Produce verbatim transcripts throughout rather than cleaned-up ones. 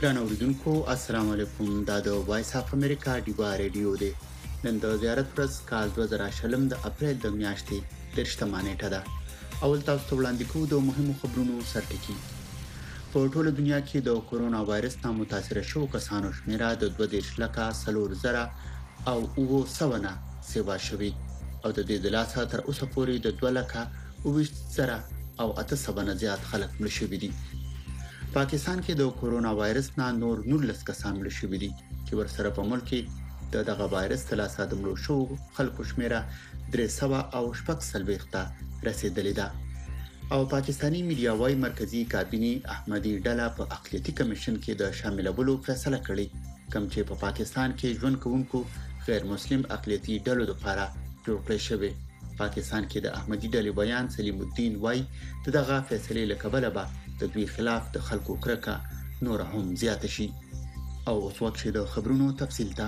ګران اوریدونکو السلام علیکم. دا د وایس اف امریکا ډیوا ریډیو دی. نن د زیارت ورځ کال دوه زره شلم د اپریل د میاشتې دېرشمه نیټه ده. اول تاسو ته وړاندې کوو د مهمو خبرونو سرټکي. په ټوله دنیا کې د کورونا وایرس نه متاثره شوو کسانو شمیره د دوه دېرش لکه څلور زره او اوه سوه نه سیوا شوي او د دې د لاسه تر اوسه پورې د دوه لکه اوه ویشت زره او اته سوه نه زیات خلک مړه شوي دي. پاکستان کې د کورونا وایرس نه نور نولس کسان مړه شوي دي چې ورسره په ملک کې د دغه وایرس د لاسه د مړو شوو خلکو شمیره درې سوه او شپږ څلوېښت ته رسېدلې ده. او پاکستانی میډیا وايي مرکزی کابینې احمدي ډله په اقلیتي کمیشن کې د شاملولو فیصله کړې، کوم چې په پاکستان کې ژوند کوونکو غیر مسلم اقلیتي ډلو لپاره جوړ کړی شوی. پاکستان کې د احمدي ډلې بیان سلیم الدین وايي دغه فیصلې له کبله به د دوی خلاف د خلکو کرکه نور هم زیاته شي. او اوس وخت د خبرونو تفصیل ته.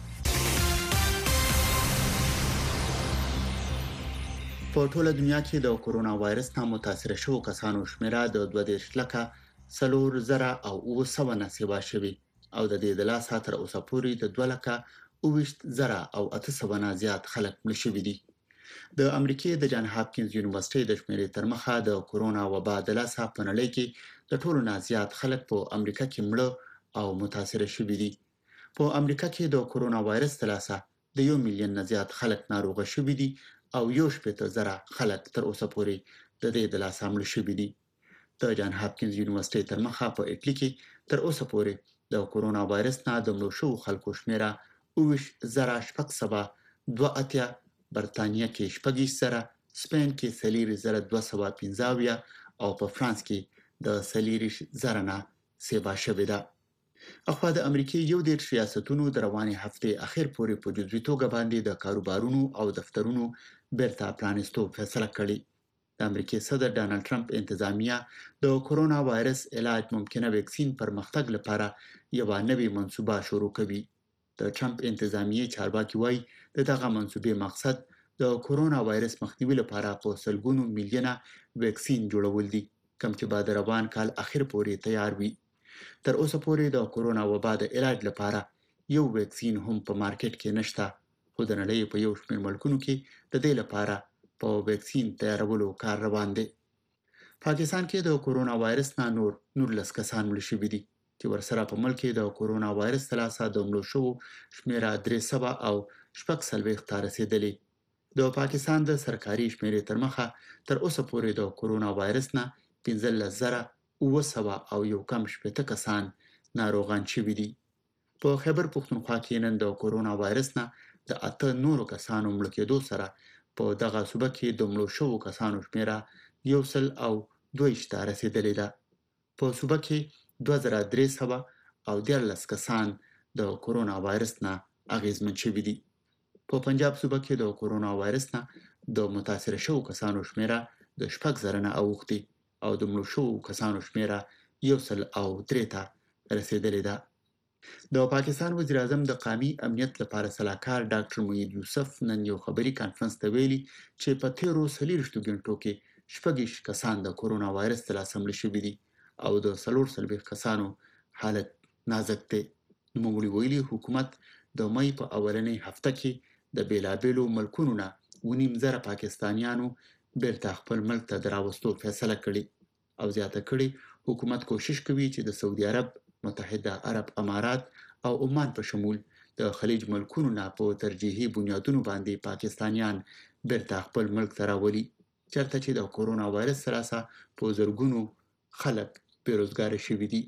په ټوله دنیا کې د کورونا وایرس نه متاثره شوو کسانو شمیره د دوه دېرش لکه څلور زره او اوه سوه نه سیوا شوي او د دې د لاسه تر اوسه پورې د دوه لکه اوه ویشت زره او اته سوه نه زیات خلک مړه شوي دي. د امریکای د جان هاپکینز یونیورسيټي د شمیرې تر مخه د کورونا وبا د لاسه په نړۍ کې د ټولو نه زیات خلک په امریکا کې مړه او متاثره شوي دي. په امریکا کې د کورونا وایرس د لاسه د یو میلیون نه زیات خلک ناروغه شوي دي او یو شپېته زره خلک تر اوسه پورې د دې د لاسه مړه شوي دي. د جان هاپکینز یونیورسيټي تر مخه په اټلی کې تر اوسه پورې د کورونا وایرس نه د مړو شوو خلکو شمیره اوه ویشت زره شپږ سوه دوه اتیا، برتانیا کې شپږ ویشت زره، سپین کې څلور زره دوه سوه پنځه اویا او په فرانس کې د څلور ویشت زره نه سیوا شوې ده. اخوا د امریکای یو دېرش ریاستونو د روانې هفتې اخر پورې په جزوي توګه باندې د کاروبارونو او دفترونو بیرته پرانیستو فیصله کړې. د امریکای صدر ډانلډ ټرمپ انتظامیه د کورونا وایرس علاج ممکنه ویکسین پرمختګ لپاره یوه نوې منصوبه شروع کوي. د ټرمپ انتظامیه چارواکي وايي د دغه منصوبې مقصد د کورونا وایرس مخنیوي لپاره په سلګونو میلیونه ویکسین جوړول دي، کوم چې به د روان کال اخر پورې تیار وي. تر اوسه پورې د کورونا وبا د علاج لپاره یو ویکسین هم په مارکیټ کې نشته، خو د نړۍ په یو شمېر ملکونو کې د دې لپاره په ویکسین تیارولو کار روان دی. پاکستان کې د کورونا وایرس نه نور نولس کسان مړه شوي دي چې ورسره په ملک کې د کورونا وایرس د لاسه د مړو شوو شمیره درې سوه او شپږ څلوېښت ته رسېدلې. د پاکستان د سرکاري شمیرې تر مخه تر اوسه پورې د کورونا وایرس نه پنځلس زره اوه سوه او یو کم شپېته کسان ناروغان شوي دي. په خیبر پښتونخوا کې نن د کورونا وایرس نه د اته نورو کسانو مړه کېدو سره په دغه صوبه کې د مړو شوو کسانو شمیره یو سل او دوه ویشت ته رسېدلې ده. په صوبه کې دوه زره درې سوه او دیارلس کسان د کورونا وایرس نه اغېزمن شوي دي. په پنجاب صوبه کې د کورونا وایرس نه د متاثره شوو کسانو شمیره د شپږ زره نه اوښتې او د مړو شوو کسانو شمیره یو سل او درې ته رسېدلې ده. د پاکستان وزیر اعظم د قومي امنیت لپاره سلاکار ډاکټر موحید یوسف نن یو خبري کانفرنس ته ویلي چې په تیرو څلوېښتو غنټو کې شپږ ویشت کسان د کورونا وایرس د لاسه مړه شوي دي او د څلور څلوېښت کسانو حالت نازک دی. نوموړي ویلي حکومت د مۍ په اولنۍ هفته کې د بیلابیلو ملکونو نه اوه نیم زره پاکستانیانو بیرته خپل ملک ته د راوستو فیصله کړې او زیاته کړې حکومت کوشش کوي چې د سعودي عرب، متحده عرب امارات او عمان په شمول د خلیج ملکونو نه په ترجیحي بنیادونو باندې پاکستانیان بیرته خپل ملک ته راولي، چېرته چې د کورونا وایرس سره په زرګونو خلک بیروزګاره شوي دي.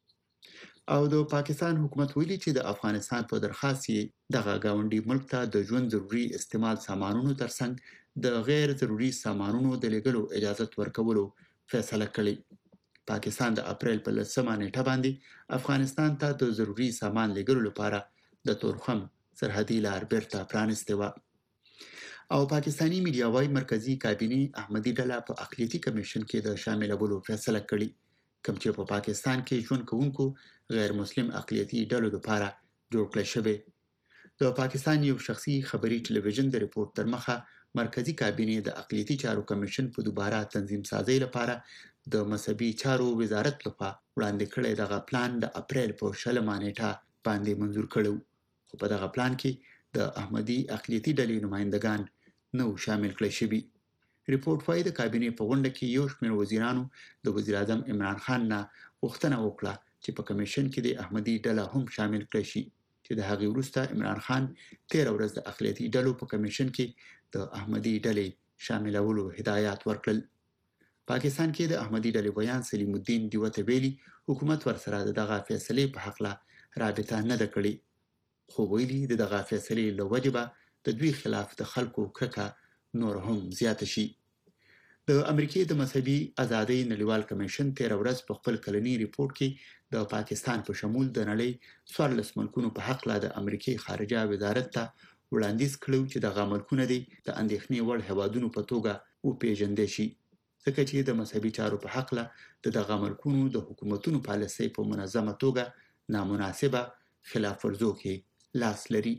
او د پاکستان حکومت ویلي چې د افغانستان په درخواست یې دغه ګاونډي ملک ته د ژوند ضروري استعمال سامانونو ترڅنګ د غیر ضروري سامانونو د لیږلو اجازت ورکولو فیصله کړې. پاکستان د اپریل په لسمه نیټه باندې افغانستان ته د ضروري سامان لیږلو لپاره د تورخم سرحدي لار بیرته پرانستې وه. او پاکستانی میډیا وايي مرکزی کابینې احمدي ډله په اقلیتي کمیشن کې د شاملولو فیصله کړې، کوم چې په پاکستان کې ژوند کوونکو غیر مسلم اقلیتي ډلو لپاره جوړ کړی شوی. د پاکستان یو شخصي خبري ټلویزیون د ریپورت تر مخه مرکزی کابینې د اقلیتي چارو کمیشن په دوباره تنظیم سازۍ لپاره د مذهبي چارو وزارت لخوا وړاندې کړی دغه پلان د اپریل په شلمه نیټه باندې منزور کړو، خو په دغه پلان کې د احمدي اقلیتي ډلې نمائندگان نو شامل کړي شوي. ریپورت وايي د کابینې په غونډه کې یو شمېر وزیرانو د وزیر اعظم عمران خان نه غوښتنه وکړه چې په کمیشن کې د احمدي ډله هم شامل کړي شي، چې د هغې وروسته عمران خان تېره ورځ د اقلیتي ډلو په کمیشن کې د احمدي ډلې شاملولو هدایات ورکړل. پاکستان کې د احمدي ډلې ویان سلیم الدین دیوه ته ویلي حکومت ورسره د دغه فیصلې په حقله رابطه نه ده کړې، خو ویلي د دغه فیصلې له وجې به د دوی خلاف د خلکو کرکه نور هم زیاته شي. د امریکای د مذهبي ازادۍ نړیوال کمیشن تېره ورځ په خپل کلنی ریپورت کې د پاکستان په شمول د نړۍ څوارلس ملکونو په حق لا د امریکای خارجه وزارت ته وړاندیز کړو چې دغه ملکونه دي د اندېښنې وړ هیوادونو په توګه وپېژندل شي، ځکه چې د مذهبي چارو په حق لا د دغه ملکونو د حکومتونو پالیسۍ په منظمه توګه نامناسبه خلاف ورزو کې لاس لري.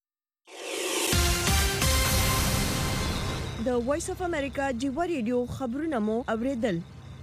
د وایس اف امریکا جیو ریډیو خبرونه مو اوریدل.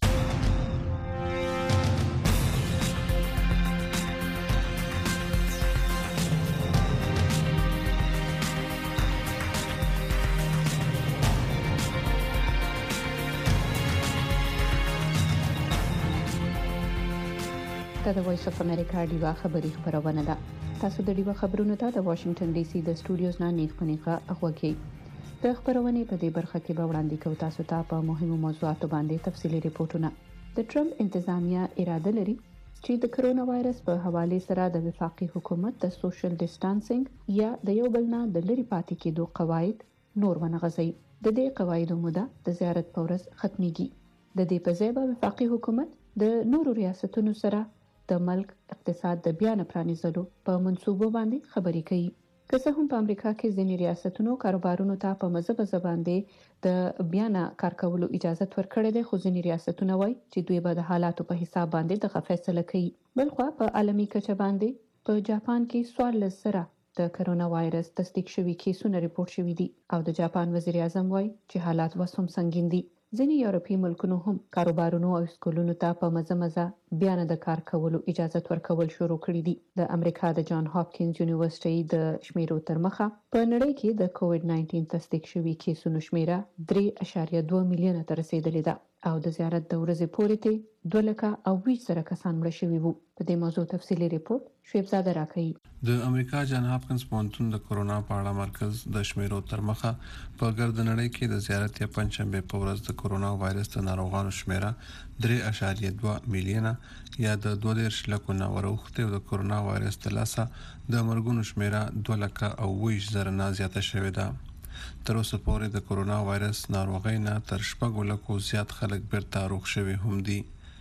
دا د وایس اف امریکا ډیوا خبری خبرونه ده. تاسو د ډیوا خبرونو ته د واشنگټن ډي سي د سټوډیوز نه نیغ پنیغه اغوږی. د خبرونې په دې برخه کې به وړاندې کوو تاسو ته په مهمو موضوعاتو باندې تفصیلي ریپورتونه. د ټرمپ انتظامیه اراده لري چې د کرونا وایرس په حواله سره د وفاقي حکومت د سوشل ډیسټانسینګ یا د یو بل نه د لری پاتې کېدو قواعد نور ونغځي. د دې قواعدو موده د زیارت پورس ختميږي. د دې په ځای به وفاقي حکومت د نورو ریاستونو سره د ملک اقتصاد د بیا نه پرانیزلو په منصوبو باندې خبرې کوي. که څه هم په امریکا کې ځینې ریاستونو کاروبارونو ته په مزه باندې د بیا نه کار کولو اجازه ورکړې ده، خو ځینې ریاستونه وایي چې دوی به د حالاتو په حساب باندې دغه فیصله کوي. بلخوا په عالمي کچه باندې په جاپان کې څوارلس زره د کرونا وایرس تصدیق شوي کیسونه ریپورت شوي دي او د جاپان وزیر اعظم وایي چې حالات اوس هم سنگین دي. ځینې یورپي ملکونو هم کاروبارونو او سکولونو ته په مزه مزه بیا نه د کار کولو اجازه ورکول شروع کړي دي. د امریکا د جان هاپکینز یونیورسيټي د شمیرو تر مخه په نړۍ کې د کووډ نایټین تصدیق شوي کیسونو شمیره درې اعشاریه دوه میلیونه ته رسیدلې ده او د زیارت د ورځې پورې ته دوه لکه او ویشت زره کسان مړه شوي وو. په دې موضوع تفصیلي ریپورت شعیب زاده راکوي. د امریکا جان هاپکینز پوهنتون د کرونا په اړه مرکز د شمیرو تر مخه په ګرد نړۍ کې د زیارت یا پنځشنبه په ورځ د کرونا وایرس د ناروغانو شمیره درې اعشاریه دوه میلیونه یا د دوه دېرش لکو نه وروخته او د کرونا وایرس د لاسه د مرګونو شمیره دوه لکه او ویشت زره نه زیاته شوې ده. تر اوسه پورې د کرونا وایرس ناروغۍ نه تر شپږ لکو زیات خلک بیرته روغ شوي هم دي.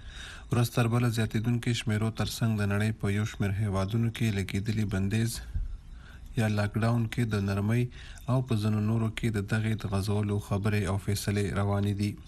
ورځ تر بله زیاتېدونکو شمیرو ترڅنګ د نړۍ په یو شمېر هیوادونو کې لګېدلي بندیز یا لاکډاون کې د نرمۍ او په ځینو نورو کې د دغې د غځولو خبرې او فیصلې روانې دي.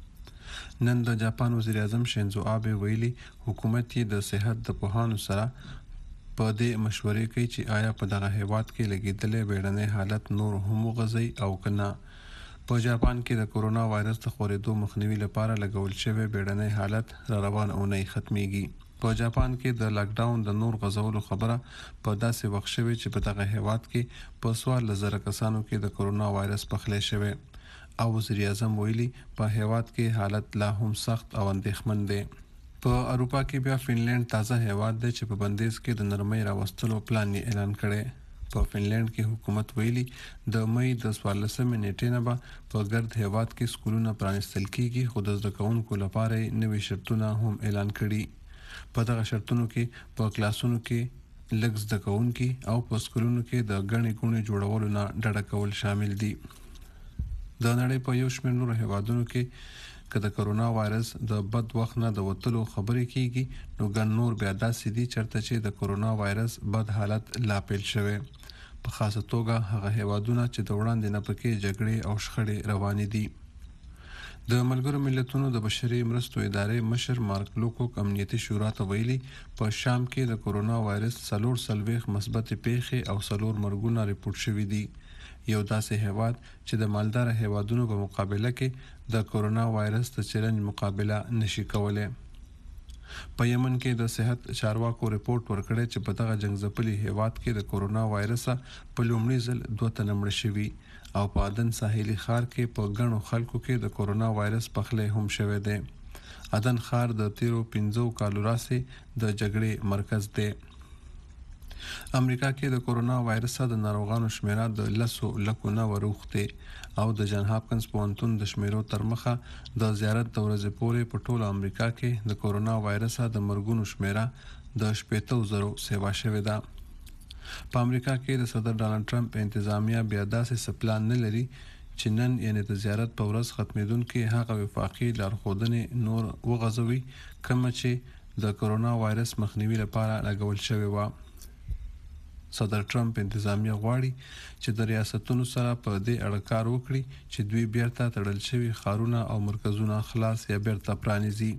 نن د جاپان وزیر اعظم شینزو آبه ویلي حکومت یې د صحت د پوهانو سره په دې مشورې کوي چې آیا په دغه هیواد کې لګېدلې بیړنی حالت نور هم وغځي او کنه. په جاپان کې د کرونا وایرس د خورېدو مخنیوي لپاره لګول شوی بیړنی حالت را روان او نه ختميږي. په جاپان کې د لاک ډاون د نور غځولو خبره په داسې وخت شوی چې په دغه هیواد کې په څوارلس زره کسانو کې د کرونا وایرس پخلی شوی او وزیر اعظم ویلي په هیواد کې حالت لا هم سخت او اندېښمن دی. په اروپا کې بیا فنلند تازه هیواد دی چې په بندیز کې د نرمۍ راوستلو پلان یې اعلان کړی. په فنلند کې حکومت ویلي د مئی د څوارلسمې نیټې نه به په ګرد هیواد کې سکولونه پرانیستل کیږي، خو د زده کوونکو لپاره نوي شرطونه هم اعلان کړي. په دغه شرطونو کې په کلاسونو کې لږ زده کوونکي او په سکولونو کې د ګڼې ګوڼې جوړولو نه ډډه کول شامل دي. د نړۍ په یو شمېر نورو هیوادونو کې که د کرونا وایرس د بد وخت نه د وتلو خبرې کیږي نو ګڼ نور بیا داسې دي چېرته چې د کرونا وایرس بد حالت لا پیل شوی. په خاصه توګه هغه هیوادونه چې د وړاندې نه پکې جګړې او شخړې روانې دي. د ملګرو ملتونو د بشري مرستو ادارې مشر مارک لوکوک امنیتي شورا ته ویلي په شام کې د کرونا وایرس څلور څلوېښت مثبت پیښې او څلور مرګونه ریپورت شوي دي. یو داسې هیواد چې د مالدار هیوادونو په مقابله کې د کورونا وایرس د چیلنج مقابله نشي کولای. په یمن کې د صحت چارواکو ریپورت ورکړی چې په دغه جنگځپلي هیواد کې د کورونا وایرس په لومړي ځل دوه تنه مړه شوي او په عدن ساحلي ښار کې په ګڼو خلکو کې د کورونا وایرس پخلی هم شوی دی. عدن ښار د تیرو پنځو کالو راهیسې د جګړې مرکز دی. امریکا کې د کورونا وایرس د ناروغانو شمیره د لسو لکو نه وروخته او د جان هاپکنز پوهنتون د شمیرو تر مخه د زیارت د ورځې پورې په ټوله امریکا کې د کورونا وایرس د مرګونو شمیره د شپږ زرو سیوا شوې ده. په امریکا کې د صدر ډانلډ ټرمپ انتظامیه بیا داسې سپلان نه لري چې نن یعنی د زیارت په ورځ ختمېدونکې هغه وفاقي لارښودنې نور وغځوي کومه چې د کورونا وایرس مخنیوي لپاره لګول شوې وه. صدر ټرمپ انتظامیه غواړي چې د ریاستونو سره په دې اړه کار وکړي چې دوی بیرته تړل شوي ښارونه او مرکزونه خلاص یا بیرته پرانیزي.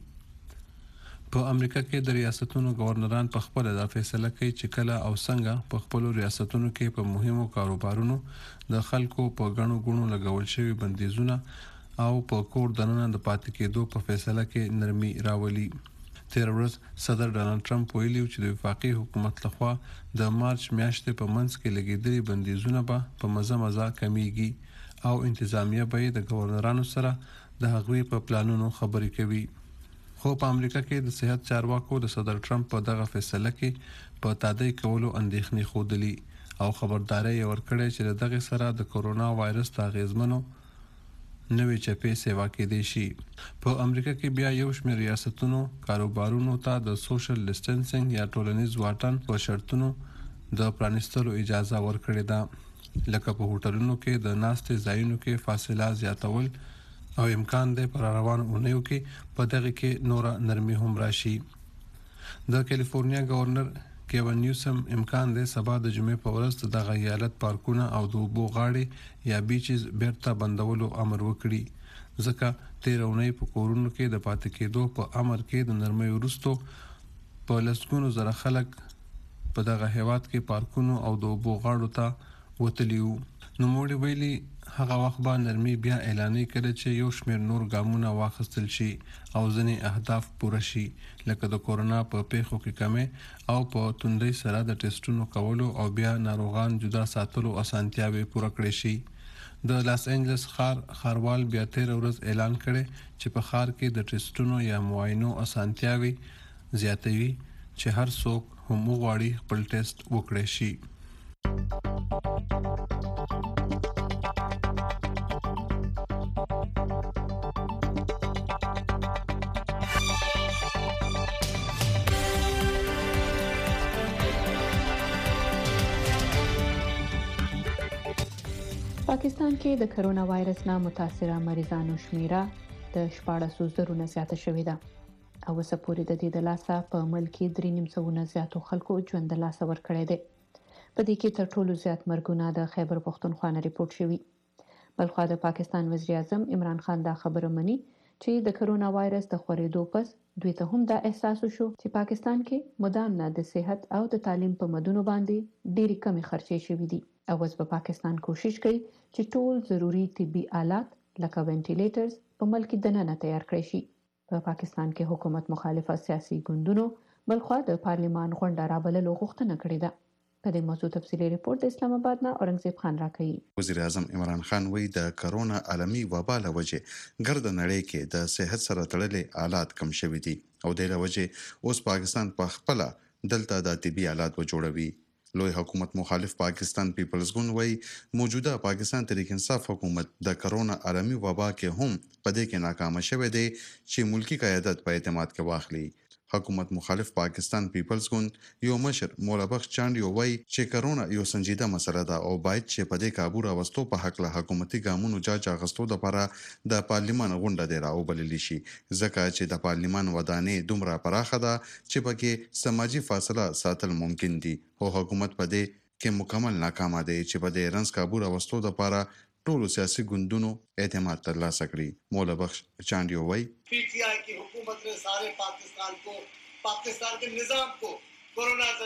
په امریکا کې د ریاستونو گورنران په خپل دا فیصله کوي چې کله او څنګه په خپل ریاستونو کې په مهمو کاروبارونو د خلکو په غنو غونو لګول شوی بندیزونه او په کور دننه د پاتې کېدو په فیصله کې نرمي راولي. تیر ورځ صدر ډانلډ ټرمپ ویلي چې د وفاقي حکومت لخوا د مارچ میاشتې په منځ کې لګیدلي بندیزونه به په مزه مزه کمیږي او انتظامیه به د گورنرانو سره د هغوی په پلانونو خبرې کوي. خو په امریکا کې د صحت چارواکو د صدر ټرمپ په دغه فیصله کې په تادی کولو اندېښنې ښودلي او خبرداري ورکړې چې دغه سره د کورونا وایرس د اغیزمنو نوې چپې سیوا کېدې شي. په امریکا کې بیا یو شمېر ریاستونو کاروبارونو ته د سوشل ډیسټنسینګ یا ټولنیز واټن په شرطونو د پرانیستلو اجازه ورکړې ده، لکه په هوټلونو کې د ناستې ځایونو کې فاصله زیاتول او امکان دی پر روان اونیو کې په دغه کې نور نرمي هم راشي. د کیلیفورنیا گورنر کیون نیوسم امکان دی سبا د جمعې په ورځ د ایالت پارکونه او د اوبو غاړې یا بیچز بیرته بندولو امر وکړي، ځکه تیر اونۍ په کورونو کې د پاتې کېدو په امر کې د نرمۍ وروسته په لسګونو زره خلک په دغه هیواد کې پارکونو او د اوبو غاړو ته وتلي وو. نوموړي ویلي هغه وخت به نرمي بیا اعلانې کړي چې یو شمېر نور ګامونه واخیستل شي او ځینې اهداف پوره شي، لکه د کورونا په پیښو کې کمې او په توندۍ سره د ټیسټونو کولو او بیا ناروغان جدا ساتلو اسانتیاوې پوره کړې شي. د لاس انجلس ښار ښاروال بیا تیر ورځ اعلان کړي چې په ښار کې د ټیسټونو یا معاینو اسانتیاوې زیاتوي چې هر څوک هم وغواړي خپل ټیسټ وکړي شي. پاکستان کې د کرونا وایرس نه متاثره مریضانو شمیره د شپاړس زرو نه زیاته شوې ده او اوسه پورې د دې د لاسه په ملک کې درې نیم سوه نه زیاتو خلکو ژوند د لاسه ورکړی دی. په دې کې تر ټولو زیات مرګونه د خیبر پښتونخوا نه ریپورت شوي. بلخوا د پاکستان وزیر اعظم عمران خان دا خبره مني چې د کرونا وایرس د خورېدو پس دوی ته هم دا احساس وشو چې پاکستان کې مدام نه د صحت او د تعلیم په مدونو باندې ډېری کمې خرچې شوې دي او اوس په پاکستان کوشش کوي چې ټول ضروري طبي آلات لکه وینټیلیټرز په ملک دننه تیار کړي شي. په پاکستان کې حکومت مخالفه سیاسي ګوندونو بلخوا د پارلیمان غونډه رابللو غوښتنه کړې ده. په دې موضوع تفصیلي ریپورت د اسلام آباد نه اورنګزیب خان راکړي. وزیر اعظم عمران خان وایي د کرونا عالمي وبا له وجې ګرد نړۍ کې د صحت سره تړلې آلات کم شوي دي او د له وجې اوس پاکستان په خپل دلته د طبي آلات و جوړوي. لوی حکومت مخالف پاکستان پیپلز ګوند وایي موجوده پاکستان تحریک انصاف حکومت د کرونا عالمي وبا کې هم په دې کې ناکام شوی دی چې ملکی قیادت په اعتماد کې واخلي. حکومت مخالف پاکستان پیپلز ګوند یو مشر مولا بخش چاندیو وایي چې کرونا یو سنجیده مسله ده او باید چې په دې کابو راوستو په حق له حکومتي ګامونو جاج اخیستو لپاره د پارلیمان غونډه دی راوبللی شي، ځکه چې د پارلیمان ودانې دومره پراخه ده چې پکې سماجي فاصله ساتل ممکن دي او حکومت په دې کې مکمل ناکام دی چې په دې رنځ کابو راوستو لپاره ټولو سیاسي ګوندونو اعتماد ترلاسه کړي. مولا بخش چاندیو وایي P T I की हुकूमत ने सारे पाकिस्तान को पाकिस्तान के निजाम को कोरोना से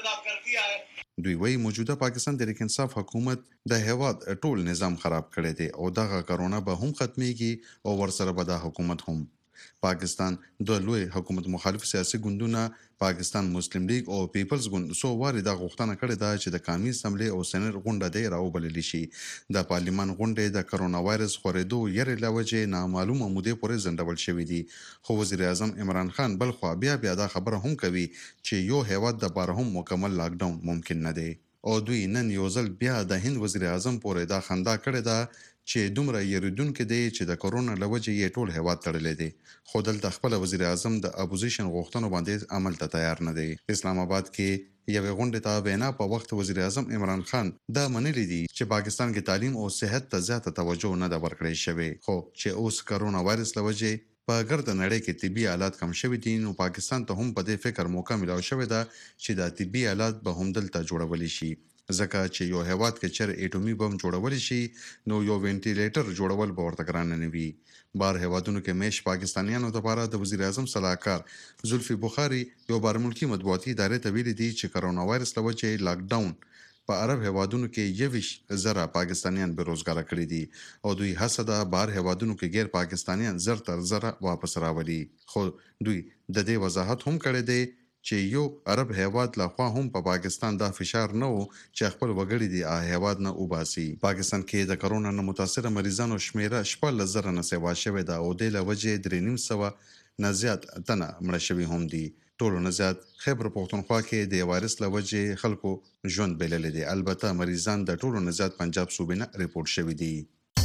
دوی وایي موجوده پاکستان د تحریک انصاف حکومت د هیواد ټول نظام خراب کړی دی او دغه کرونا به هم ختميږي او ورسره به د حکومت هم. پاکستان د لوی حکومت مخالف سیاسي ګوندونه پاکستان مسلم لیگ او پیپلز ګوند سو واري د غوښتنه کړې ده چې د قومي اسمبلی او سېنات غونډه د راوبلل شي. د پارلیمان غونډې د کرونا وایرس خورېدو یې لوجه نامعلومه مودې پورې ځنډول شوې دي. خو وزیر اعظم عمران خان بل خو بیا بیا دا خبره هم کوي چې یو هیواد د بار هم مکمل لاک ډاون ممکن نه دی. او دوی نن یو ځل بیا د هند وزیر اعظم پورې دا خندا کړې ده چې دومره یریدونکو دی چې د کرونا لوجه یې ټول هیواد تړلې دي. خو دلته خپل وزیر اعظم د اپوزیشن غوښتنو باندې عمل ته تیار نه دی. اسلام آباد کې یو غونډه ته وینا په وخت وزیر اعظم عمران خان دا منلي دي چې پاکستان کې تعلیم او صحت ته زیاته توجه نه ده ورکړې شوې. خو چې اوس کرونا وایرس لوجه په ګرد نړۍ کې طبي آلات کم شوي دي نو پاکستان ته هم په دې فکر موقع ملو شوې ده چې د طبي آلات به هم دلته جوړول شي. ځکه چې یو هیواد کې چر اټومي بم جوړول شي نو یو وینټیلیټر جوړول به ورته ګران نه وي. بار هیوادونو کې میش پاکستانیانو لپاره د وزیر اعظم صلاحکار زلفی بخاری یو بار ملکی مطبوعاتي ادارې ته ویلي دي چې کرونا وایرس لوجه لاک ډاون په عرب هیوادونو کې یویش زره پاکستانیان بیروزګار کړي دي او دوی هڅه ده بار هیوادونو کې غیر پاکستانیان زر تر زره واپس راولي. خو دوی د دې وضاحت هم کړی دی چې یو عرب هیواد لخوا هم په پا پاکستان دا فشار نه وو چې خپل وګړي دی ا هیواد نه وباسي. پاکستان کې د کرونا نه متاثر مریضانو شمیره شپږ زره نه سوا شوې ده او د لوجه درې نیم سوه نه زیات تنه مړه شوي هم دي. ټولو نه زیات خیبر پختونخوا کې د وایرس لوجه خلکو ژوند بلل دي. البته مریضان د ټولو نه زیات پنجاب صوبې نه ریپورت شوي دي.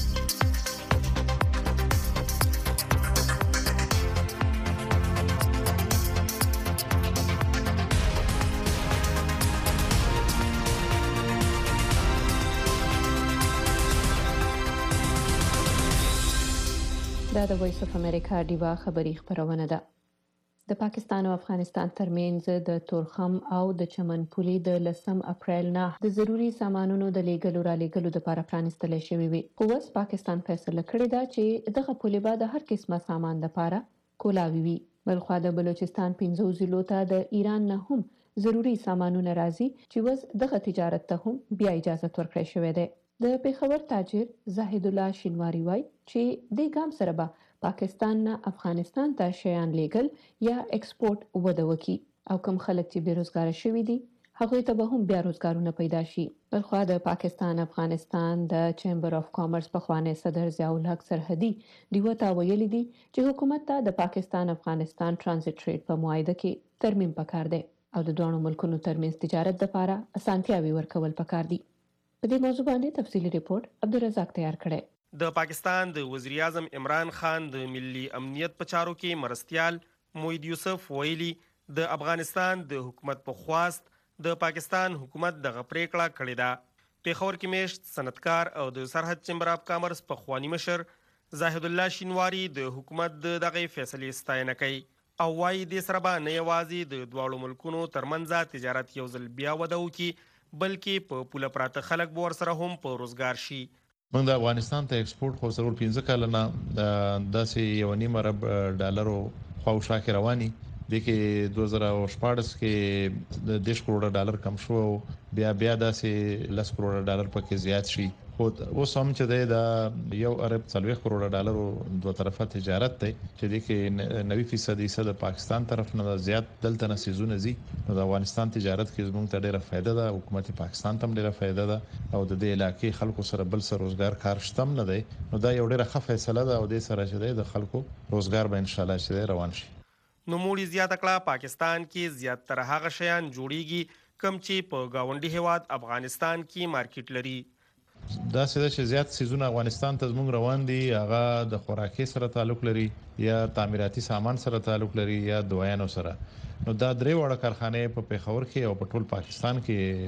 دا د وایس اف امریکا ډیوا خبری خبرونه ده. د پاکستان او افغانستان ترمنځ د تورخم او د چمن پولي د لسم اپریل نه د ضروری سامانونو د لیږلو را لیږلو لپاره پرانستل شوی وي. خو اوس پاکستان فیصله کړې ده چې دغه پولي به د هر قسمه سامان لپاره کولاوي وي. بلخوا د بلوچستان پنځو ضلعو ته د ایران نه هم ضروری سامانونه راځي چې وس دغه تجارت ته هم بیا اجازه ورکړې شوې ده. د پیښور تاجر زاهد الله شینواری وای چې د ګام سره به پاکستان نه افغانستان ته شیان لیږل یا ایکسپورت وده وکړي او کوم خلک چې بیروزګار شوي دي هغه ته به هم بیا روزګارونه پیدا شي. بلخوا د پاکستان افغانستان د چیمبر اف کامرس په خوانه صدر ضیاء الحق سرحدي دیو ته ویلي دي چې حکومت ته د پاکستان افغانستان ترانزیت ټریډ په معاهده کې ترمیم پکار دی او د دوه ملکونو ترمنځ تجارت لپاره اسانتیاوي ورکول پکار دي. په دې موضوع باندې تفصیلی ریپورت عبدالرزاق تیار کړی. د پاکستان د وزیر اعظم عمران خان د ملي امنیت په چارو کې مرستیال موید یوسف ویلي د افغانستان د حکومت په خواست د پاکستان حکومت دغه پریکړه کړې ده. پیښور کې میشت صنعتکار او د سرحد چیمبر اف کامرس په خوانی مشر زاهد الله شینواری د حکومت د دغه فیصلې ستاینه کوي او وايي د سره به نه یوازې د دواړو ملکونو ترمنځ تجارت یو ځل بیا وده وکړي بلکې په پوله پراته خلک به ورسره هم په روزګار شي. موږ د افغانستان ته ایکسپورت خو ضرور پنځه کاله نه داسې یو نیم ارب ډالرو خواوشا کې رواني د کې دوه زره شپږ کې د دیش کروڑه ډالر کم شو بیا بیا داسې لس کروڑه ډالر پکې زیات شي. خو اوس هم چې د یو ارب څلوېښت کروڑه ډالرو دوه طرفه تجارت دی چې د کې نوي فیصد حصہ د پاکستان طرف نه زیات دلته نه سيزونه زی نو د افغانستان تجارت کې زموږ ته ډیره فائدہ ده. حکومت پاکستان ته ډیره فائدہ ده او د دې علاقې خلکو سره بل سره روزګار کار شتم نه دی نو دا یو ډیره ښه فیصله ده او د سره چې د خلکو روزګار به ان شاء الله چې روان شي. نو موږ زیاته کړه پاکستان کې زیات تر هغه شیان جوړیږي کم چې په گاونډي هیواد افغانستان کې مارکیټ لري. دا څه چې زیات سيزونه افغانستان ته زموږ روان دي هغه د خوراکي سره تعلق لري یا تعمیراتي سامان سره تعلق لري یا دوايانو سره. نو دا درې وړه کارخانه په پیښور کې او په ټول پاکستان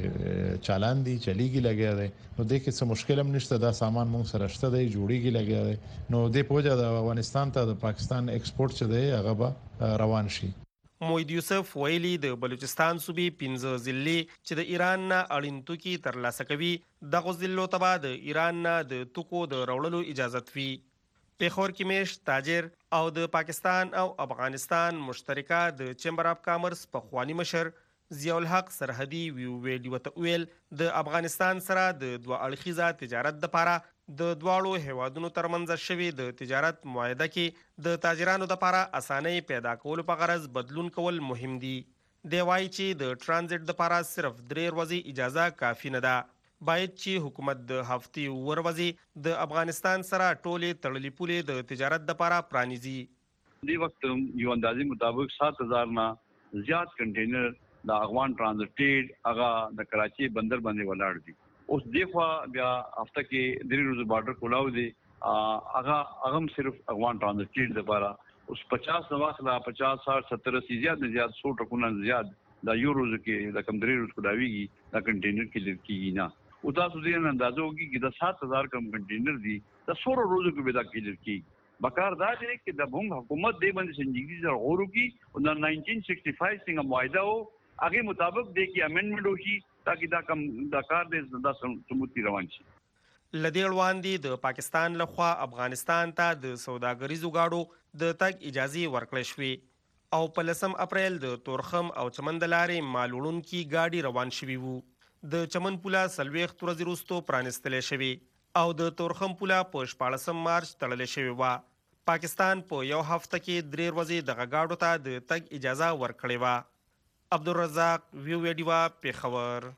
کې چالان دي چلیږي لګیا دي نو د کې څه مشکل هم نشته. دا سامان موږ سره شته دی جوړیږي لګیا دي نو د پوجا د افغانستان ته د پاکستان ایکسپورت چې دی هغه به روان شي. موید یوسف ویلي د بلوچستان صوبې پنځه ضلع چې د ایران نه اړین توکي ترلاسه کوي دغه ضلعو ته به د ایران نه د توکو د راوړلو اجازت وي. پیښور کې میشت تاجر او د پاکستان او افغانستان مشترکه د چیمبر اف کامرس په خوانی مشر ضیاء الحق سرحدي ویلي وته ویل د افغانستان سره د دوه اړخیزه تجارت لپاره د دواړو هیوادونو ترمنځ شوی د تجارت معاهده کې د تاجرانو لپاره اسانۍ پیدا کولو په غرض بدلون کول مهم دي. دی وایي چې د ترانزیت لپاره صرف درې ورځې اجازه کافي نه ده. باید چې حکومت د هفتې اووه ورځې د افغانستان سره ټولې تړلې پولې د تجارت لپاره پرانیزي. دې وخت یو اندازې مطابق سات هزار نه زیات کنټینر د افغان ترانزیت هغه د کراچي بندر باندې ولاړ دي. اوس دغه بیا هفته کې درې ورځې بارډر کولاو دي هغه هغه صرف افغان ترانزیت لپاره اوس پچاس نواخلا پچاس ساठ ستر اسی زیات نه زیات سو ټکونه زیات دا یو روز کې د کم درې روز کولاویږي دا کنټینر کې لکېږي نه او تاسو دې اندازو کې چې د سات هزار کم کنټینر دي د سو روزو کې به دا کې لکېږي. بکار دا دی چې د بونګ حکومت دې باندې سنجیدګي سره غور وکړي او د نائنټین سکسټي فایو څنګه معاهده او هغه مطابق دې کې امندمنت وشي ترڅو دا کم دا کار دې د سموتي روان شي. لدې وړاندې د پاکستان لخوا افغانستان ته د سوداګریزو گاډو د تګ اجازه ورکړل شوې او په لسم اپریل د تورخم او چمن د لارې مال وړونکي گاډي روان شوي وو. د چمن پوله څلوېښت ورځې وروسته پرانیستلی شوې او د تورخم پوله په شپاړسم مارچ تړلې شوې وه. پاکستان په یو هفته کې درې ورځې دغه گاډو ته د تګ اجازه ورکړې وه. عبدالرزاق ویو ویډیوا پېښور.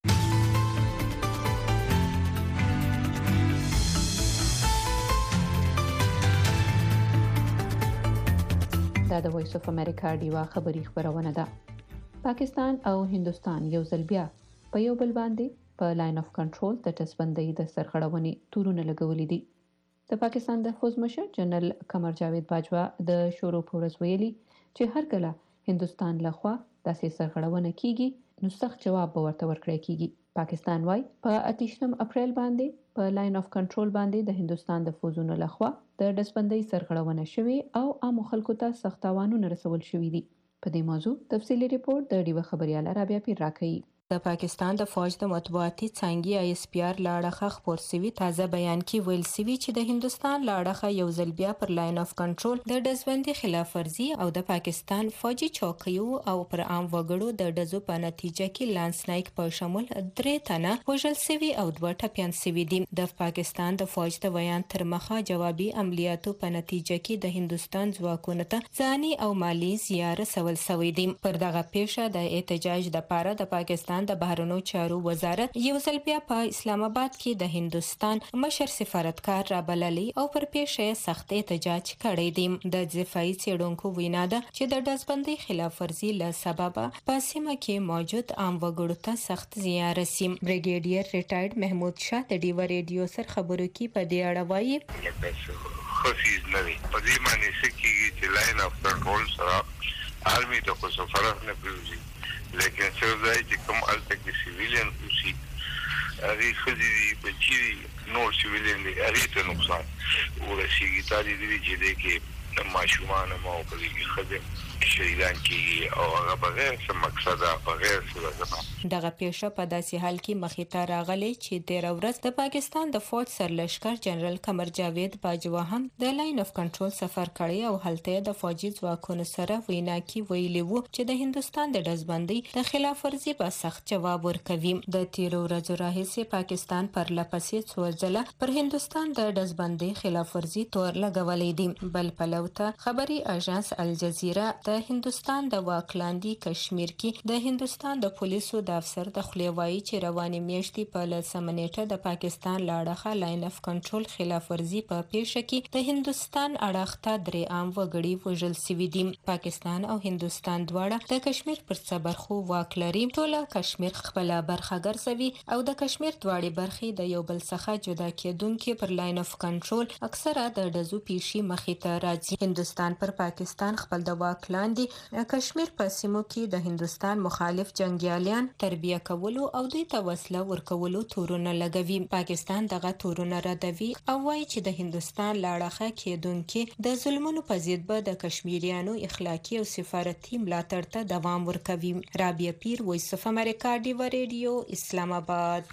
دا د وایس اف امریکا ډیوا خبری خبرونه ده. پاکستان او هندستان یو ځل بیا په یو بل باندې په لاین اف کنټرول د ټسبندۍ د سرخړونې تورونه لګولې دي. د پاکستان د فوج مشر جنرال قمر جاوید باجوا د شروع پورز ویلي چې هر کله هندستان لخوا داسې سرخړونه کیږي نو سخت جواب به ورته ورکړی کیږي. پاکستان وايي په اتیشتم اپریل باندې په لاین اف کنټرول باندې د هندستان د فوجونو لخوا د ډسبندۍ سرغړونه شوې او عام خلکو ته سخت تاوانونه رسول شوي دي. په دې موضوع تفصیلی ریپورت د ډیوه خبريال رابعه پیر راکړي. د پاکستان د فوج د مطبوعاتي څانګې آی اس پی آر لاړخه خبر سوي تازه بیان کې ویل سوي چې د هندستان لاړخه یو ځل بیا پر لاین اف کنټرول د ډزبندي خلاف ورزي او د پاکستان فوجي چوکیو او پر عام وګړو د ډزو په نتیجه کې لانس نایک په شمول درې تنه وژل سوي او دوه ټپيان سوي دي. د پاکستان د فوج د بیان تر مخه جوابي عملیاتو په نتیجه کې د هندستان ځواکونو ته ځاني او مالی زیار رسول سوي دي. پر دغه پیښه د احتجاج د پاره د پاکستان د بهرنیو چارو وزارت یو ځل بیا په اسلام آباد کې د هندستان مشر سفارتکار را بللی او پر پیښه سخت احتجاج کړی دی. د دفاعي څېړونکو وینا ده چې د ډزبندۍ خلاف ورزي له سببه په سیمه کې موجود عام وګړو ته سخت زیان رسي. بریګیډیر ریټایرډ محمود شاه د ډیوا ریډیو سره خبرو کې په دې اړه وایي خفیز نه وي په دې معنی چې چې لاین اف کنټرول سره آرمي ته خو فرق نه پریږدي لیکن څه ځای چې کوم الته کې سیویلین اوسي هغه خځې دي بچي دي نور سیویلین دي هغه ته نقصان ورسیږي تاسو دې چې دې کې ماشومان مو په دې خځې شهیدان کیږي او هغه بغیر څه مقصد بغیر څه دغه پیښه په داسې حال کې مخې ته راغلی چې تیر ورځ د پاکستان د فوج سرلشکر جنرال قمر جاوید باجوا هم د لاین اف کنټرول سفر کړی او هلته د فوجي ځواکونو سره وینا کې ویلي وو چې د هندستان د ډزبندۍ د خلاف ورزي په سخت جواب ورکوي. د تیر ورځو راهیسې پاکستان پر لپسې څو ځله پر هندستان د ډزبندۍ خلاف ورزي تور لګولې دي. بل پلوته خبري اژانس الجزیره د هندستان د واکلاندي کشمیر کې د هندستان د پولیسو د افسر د خلیوایي چې رواني میاشتې په لسمه نیټه د پاکستان لاړخه لاین اف کنټرول خلاف ورزي په پیښه کې د هندستان اړخ ته درې عام وګړي وژل شوي دي. پاکستان او هندستان دواړه د کشمیر پر څه برخو واک لري. ټوله کشمیر خپل برخه ګرځوي او د کشمیر دواړې برخې د یو بل څخه جدا کېدونکې پر لاین اف کنټرول اکثره د ډزو پیښې مخې ته راځي. هندستان پر پاکستان خپل د واک لاندې کشمیر په سیمو کې د هندستان مخالف جنگیالیان تربیه کولو او دوی ته وسله ورکولو تورونه لګوي. پاکستان دغه تورونه ردوي او وایي چې د هندستان لاړخه کېدونکې د ظلمونو په ضد به د کشمیریانو اخلاقی او سفارتي ملاتړ ته دوام ورکوي. رابعه پیر وایس اف امریکا ډیوا ریډیو اسلام آباد.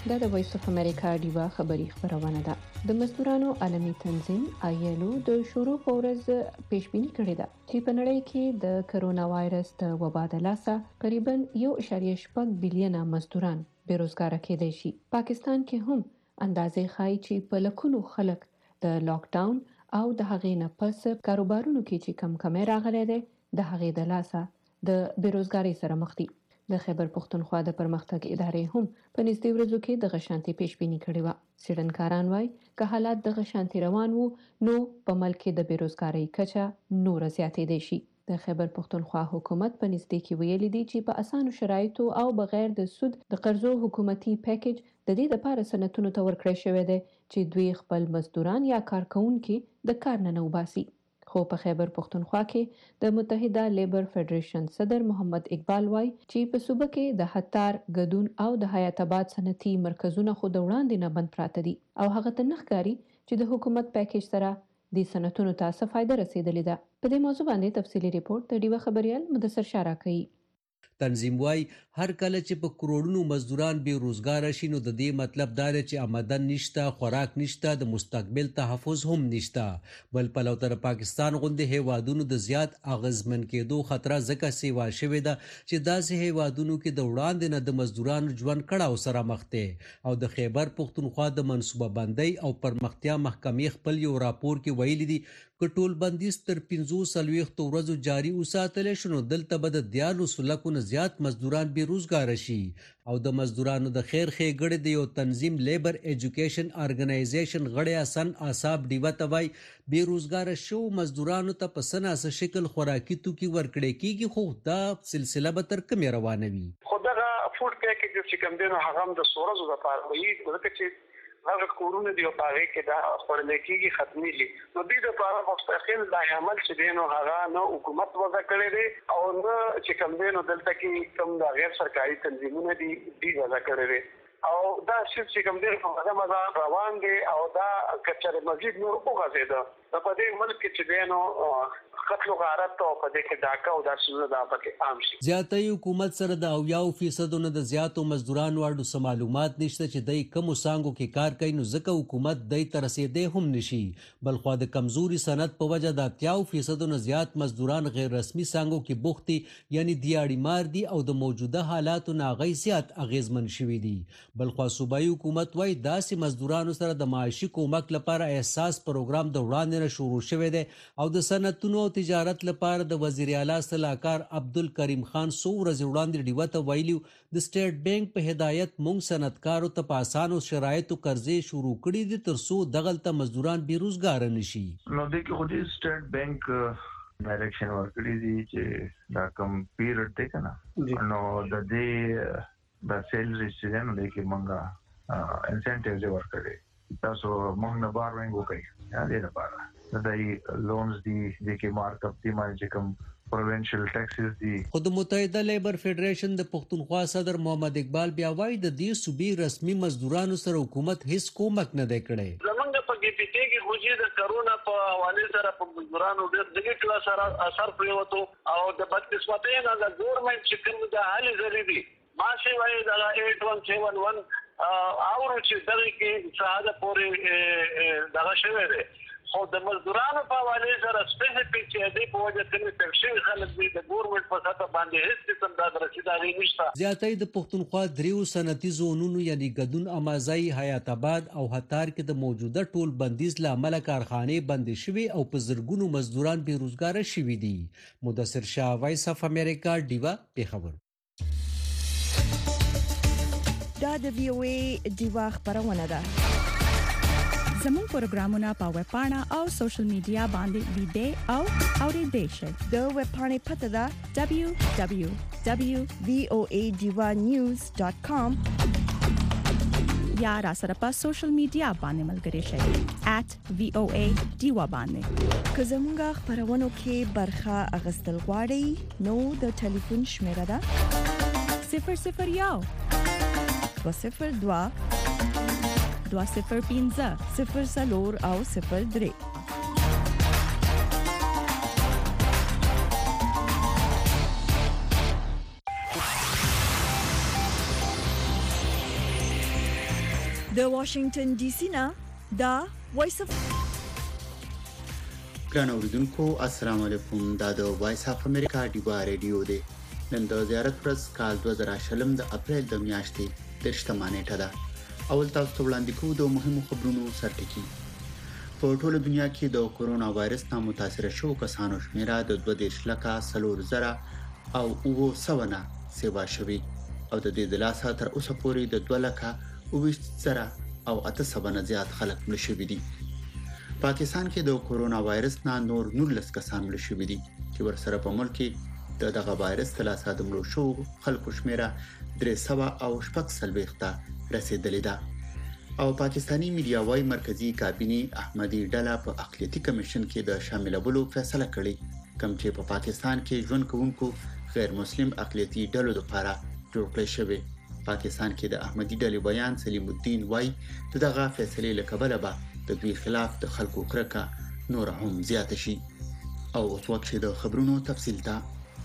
دا د وایس اف امریکا ډیوا خبری خبرونه ده. د مزدورانو عالمي تنظیم آیلو د شروع په ورځ پیشبینی کړې ده چې په نړۍ کې د کرونا وایرس د وبا د لاسه تقریبا یو اعشاریه شپږ بلین مزدوران بیروزګار کېدای شي. پاکستان کې هم اندازې ښایي چې په لکونو خلک د لاک ډاون او د هغې نه پس کاروبارونو کې چې کم کمې راغلي دي د هغې د لاسه د بیروزګاری سره مخ دي. د خیبر پښتونخوا د پرمختګ ادارې هم په نږدې ورځو کې د غشانتي پیشبینی کړې و. څېړنکاران وایي که حالات د غشانتي روان وو نو په ملک کې د بیروزګاری کچه نور زیاتېدای شي. د خیبر پښتونخوا حکومت په نږدې کې ویلي دي چې په اسانو شرایطو او بغیر د سود د قرضو حکومتي پیکیج د دې لپاره سنتونو ته ورکړی شوی دی چې دوی خپل مزدوران یا کارکونکي د کار نه وباسي. خو په خیبر پښتونخوا کې د متحده لیبر فدریشن صدر محمد اقبال وای چې په صوبه کې د هتار ګدون او د حیات آباد صنعتي مرکزونه خو د وړاندې نه بند پراته دي او هغه ته نخکاری چې د حکومت پیکیج سره د صنعتونو ته څه فائدہ رسیدلې ده. په دې موضوع باندې تفصیلی ریپورت د ډیوه خبريال مدثر شارا کوي. تنظیم وای هر کله چې په کروڑونو مزدوران بے روزګار شي نو د دې مطلب دا دی چې آمدن نشته، خوراک نشته، د مستقبل تحفظ هم نشته. بل په لوتر پاکستان غوندې هیوادونو د زیات اغیزمن کېدو خطر ځکه سیوا شوې ده چې داسې هیوادونو کې د وړاندې نه د مزدورانو ژوند کړهو سره مخ دي. او د خیبر پښتونخوا د منصوبه بندۍ او پرمختیا محکمې خپل یو راپور کې ویلي دي که ټول بندیز تر پنځوس څلوېښتو ورځو جاري وساتل شي نو دلته به د دیارلسو لکو نه زیات مزدوران بې روزګاره شي. او د مزدورانو د خیر ښېګړې د یو تنظیم لیبر ایجوکیشن ارګنایزیشن غړی حسن اعصاب ډیوه ته وایي بې روزګاره شوو مزدورانو ته په څه ناسه شکل خوراکي توکي ورکړی کېږي خو دا سلسله به تر کومې روانه وي. خو دغه فوډ پیکیج چې کوم دی نو هغه هم د څو ورځو دپاره وي ځکه چې هغه کورونه دی په هغې کې دا خوړل کېږي ختمېږي نو دوی دپاره مستقل دا عمل چې دی نو هغه نه حکومت وضع کړی دی او نه چې کوم دی نو دلته کې کوم د غیر سرکاري تنظیمونه دي دوی وضع کړی دی او دا چې کوم دی هغه مزه روان دی او دا که چېرې مزید نور وغځېده نو په دې ملک کې چې دی نو قتل و غارت او په دې کې ډاکه او داسې څیزونه دا پکې عام شي. زیاتې حکومت سره د اویاو فیصدو نه د زیاتو مزدورانو اړو څه معلومات نشته چې دی کومو څانګو کې کار کوي نو ځکه حکومت دی ته رسېدی هم نشي. بلخوا د کمزوري صنعت په وجه د اتیاو فیصدو نه زیات مزدوران غیر رسمي څانګو کې بوخت دي یعنی دیاړي مار دي او د موجوده حالاتو نه هغوی زیات اغیزمن شوي دي. بلخوا صوبایي حکومت وایي داسې مزدورانو سره د معاشي کومک لپاره احساس پروګرام د وړاندې نه شروع شوی دی او د صنعتونو تجارت لپاره د وزیر اعلی صلاحکار عبدالکریم خان څو ورځې وړاندې ډیوه ته ویلي د سټیټ بانک په هدایت موږ صنعتکارو ته په اسانو شرایطو قرضې شروع کړي دي تر څو دغلته مزدوران بې روزګاره نشي. نو د کې خو د سټیټ بانک ډایرکشن ورکړي دي چې دا کم پیریډ دی کنه نو د دې د سیلري چې نه دی کې موږ انسنټیوز ورکړي تاسو موږ نه بارونګ وکړي یا دې لپاره دای لونز دی د کې مارک اپ دی باندې کوم پروینشل ټیکسز دی. خو د متحده لیبر فدریشن د پښتونخوا صدر محمد اقبال بیا وایي د دې صوبې رسمي مزدورانو سره حکومت هیڅ کومک نه دی کړی. زمونږ په کې پی ټی کې خو چې د کرونا په حواله سره په مزدورانو ډېر دغه کلاس سره اثر پریوتو او د بدقسمتۍ نه د ګورنمنت چې کوم د حل ضروري دي ماشه وایي د اټ ون سیون ون او چې دغه کې ساده پورې دغه شوی دی خو د مزدورانو په حواله سره سپیسیفیک چې دی په وجه کې تفصیل خلک دي د ګورنمنت په سطح باندې هیڅ قسم د رسیداري نشته. زیاتې د پښتونخوا دریو صنعتي زونونو یعنی ګدون امازای حیات آباد او هتار کې د موجوده ټول بندیز له امله کارخانې بندې شوي او په زرګونو مزدوران بې روزګاره شوي دي. مدثر شاه وایس اف امریکا ډیوا پیښور. دا د وی او ای ډیوا خبرونه ده. زموږ پروګرامونه په ویب پاڼه او سوشل میډیا باندې ویډیو او اورېدای شئ. د ویب پاڼې پته ده دبليو دبليو دبليو ډاٹ وی او ای ډیوا نیوز ډاٹ کام یا را سره په سوشل میډیا باندې ملګري شئ ایٹ وی او ای ډیوا باندې. که زموږ خبرونو کې برخه اغوستل غواړئ نو د ټلیفون شمیره ده صفر صفر یو دو صفر دوا دوا صفر پنځه صفر څلور او صفر درې. د واشنگټن ډي سي نه دا وایس اف ګران اوریدونکو السلام علیکم دا د وایس اف امریکا ډیوا ریډیو دی نن د زیارت ورځ کال دوه زره شلم د اپریل د میاشتې د شتمه نیټه ده اول تاسو ته وړاندې کوو د مهمو خبرونو سرټکی په ټوله دنیا کې د کورونا وایرس نه متاثر شوو کسانو شمیره د دوه دېرش لکه څلور زره او اوه سوه نه سیوا شوي او د دې د لاسه تر اوسه پورې د دوه لکه اوه زره او اته سوه نه زیات خلک مړه شوي دي پاکستان کې د کورونا وایرس نه نور نولس کسان مړه شوي دي چې ورسره په ملک کې د دغه وایرس د لاسه د مړو شوو خلکو شمیره درې سوه او شپږ څلوېښت ته رسیدلې ده او پاکستانی میډیا وايي مرکزی کابینه احمدی ډله په اقلیتي کمیشن کې د شاملولو فیصله کړې کوم چې په پاکستان کې ژوند کوونکو غیر مسلم اقلیتي ډلو لپاره جوړ کړی شوی پاکستان کې د احمدی ډلې بیان سلیم الدین وايي دغه فیصله لکبله به د دوی خلاف د خلکو کرکه نور هم زیات شي او اوس وخت د خبرونو تفصیل ته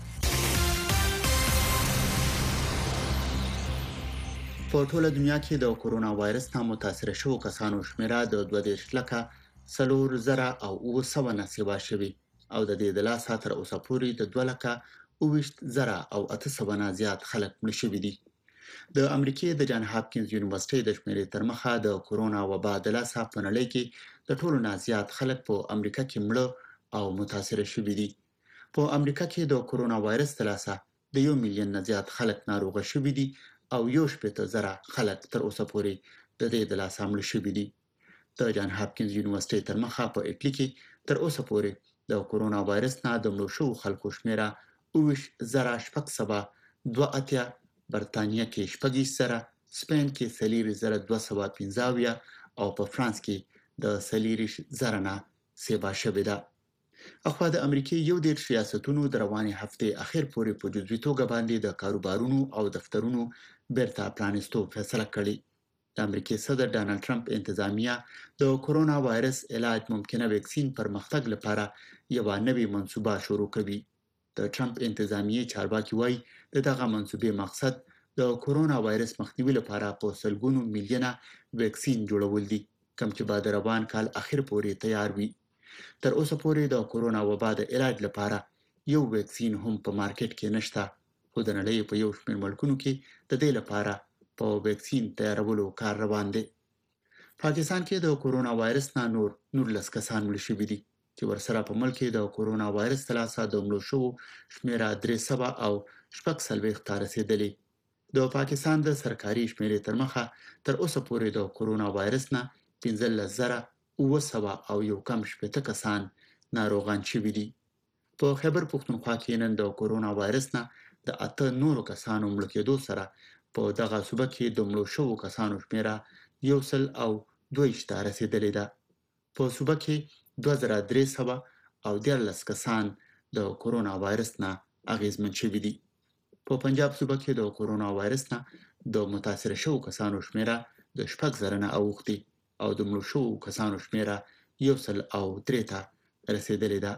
په ټوله دنیا کې د کورونا وایرس نه متاثر شوو کسانو شمیره د دوه دېرش لکه څلور زره او اوه سوه نه سیوا شوي او د دې د لاسه تر اوسه پورې د دوه لکه اوه زره او اته سوه نه زیات خلک مړه شوي دي د امریکای د جان هاپکینز یونیورسيټي د شمیرې تر مخه د کورونا وبا د لاسه په نړۍ کې د ټولو نه زیات خلک په امریکا کې مړه او متاثر شوي دي په امریکا کې د کورونا وایرس د لاسه د یو میلیون نه زیات خلک ناروغ شوي دي او یو شپږ زره خلک تر اوسه پورې د دې د لاسه مړه شوي دي د جان هاپکینز یونیورسيټي تر مخه په اټلی کې تر اوسه پورې د کورونا وایرس نه د مړو شوو خلکو شمیره اوه زره شپږ سوه دوه اتیا برتانیا کې شپږ زره سپین کې څلور زره دوه سوه پنځه اویا او په فرانس کې د څلور زره نه سیوا شوې ده اخوا د امریکای یو ډیر ریاستونو د رواني هفته اخر پورې په جزوي توګه باندې د کاروبارونو او دفترونو بیرته پرانیستو فیصله کړې د امریکای صدر ډانلډ ټرمپ انتظامیه د کورونا وایرس علاج ممکنه ویکسین پرمختګ لپاره یو نوې منصوبه شروع کوي د ټرمپ انتظامیه چارواکي وایي دغه منصوبې مقصد د کورونا وایرس مخنیوي لپاره په سلګونو میلیونه ویکسین جوړول دي کوم چې بعد روان کال اخر پورې تیار وي تر اوسه پورې د کورونا وبا د علاج لپاره یو ویکسین هم په مارکیټ کې نشته خو د نړۍ په یو شمېر ملکونو کې د دې لپاره په ویکسین تیارولو کار روان دی پاکستان کې د کورونا وایرس نه نور نولس کسان مړه شوي دي چې ورسره په ملک کې د کورونا وایرس تلاسه د مړو شوو شمیره درې سوه او شپږ څلوېښت ته رسیدلې د پاکستان د سرکاري شمیرې تر مخه تر اوسه پورې د کورونا وایرس نه پنځلس زره اوه سوه او یو کم شپېته کسان ناروغان شوي دي په خیبر پښتونخوا کې نن د کورونا وایرس نه د اته نورو کسانو مړه کېدو سره په دغه صوبه کې د مړو شوو کسانو شمیره یو سل او دوه ویشت ته رسیدلې ده په صوبه کې دوه زره درې سوه او دیارلس کسان د کورونا وایرس نه اغیزمن شوي دي په پنجاب صوبه کې د کورونا وایرس نه د متاثر شوو کسانو شمیره د شپږ زره نه اوښتې او د مړو شوو کسانو شمیره یو سل او درې ته رسیدلې ده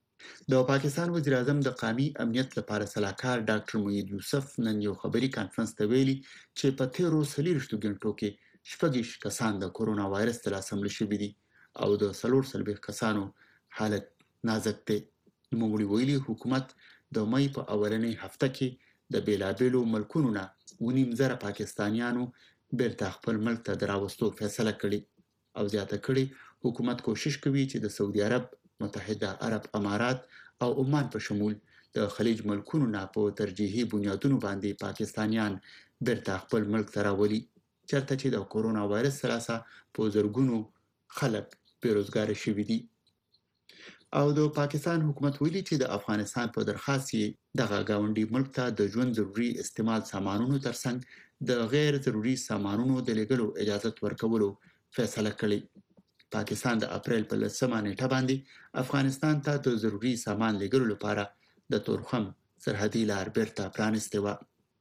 د پاکستان وزیر اعظم د قومي امنیت لپاره سلاکار ډاکټر موحید یوسف نن یو خبري کانفرنس ته ویلي چې په تیرو څلوېښتو غنټو کې شپږ کسان د کورونا وایرس ته لاسمړ شوي دي او د څلور څلوېښت کسانو حالت نازک دی نوموړي ویلي حکومت د مې په اولنۍ هفته کې د بیلابېلو ملکونو نه ونیم زره پاکستانیانو بیرته خپل ملک ته د راوستو فیصله کړې او زیاته کړې حکومت کوشش کوي چې د سعودي عرب متحده عرب امارات او عمان په شمول د خلیج ملکونو نه په ترجیحي بنیادونو باندې پاکستانیان بیرته خپل ملک ته راولي چرته چې د کورونا وایرس سره په زرګونو خلک بیروزګار شوي دي او د پاکستان حکومت ویلي چې د افغانستان په درخواست دغه گاونډي ملک ته د ژوند ضروري استعمال سامانونو ترڅنګ د غیر ضروري سامانونو د لېږلو اجازه ورکولو فیصله کړې پاکستان د اپریل په لسمه نیټه باندې افغانستان ته د ضروري سامان لېږلو لپاره د تورخم سرحدي لار بیرته پرانیستې وه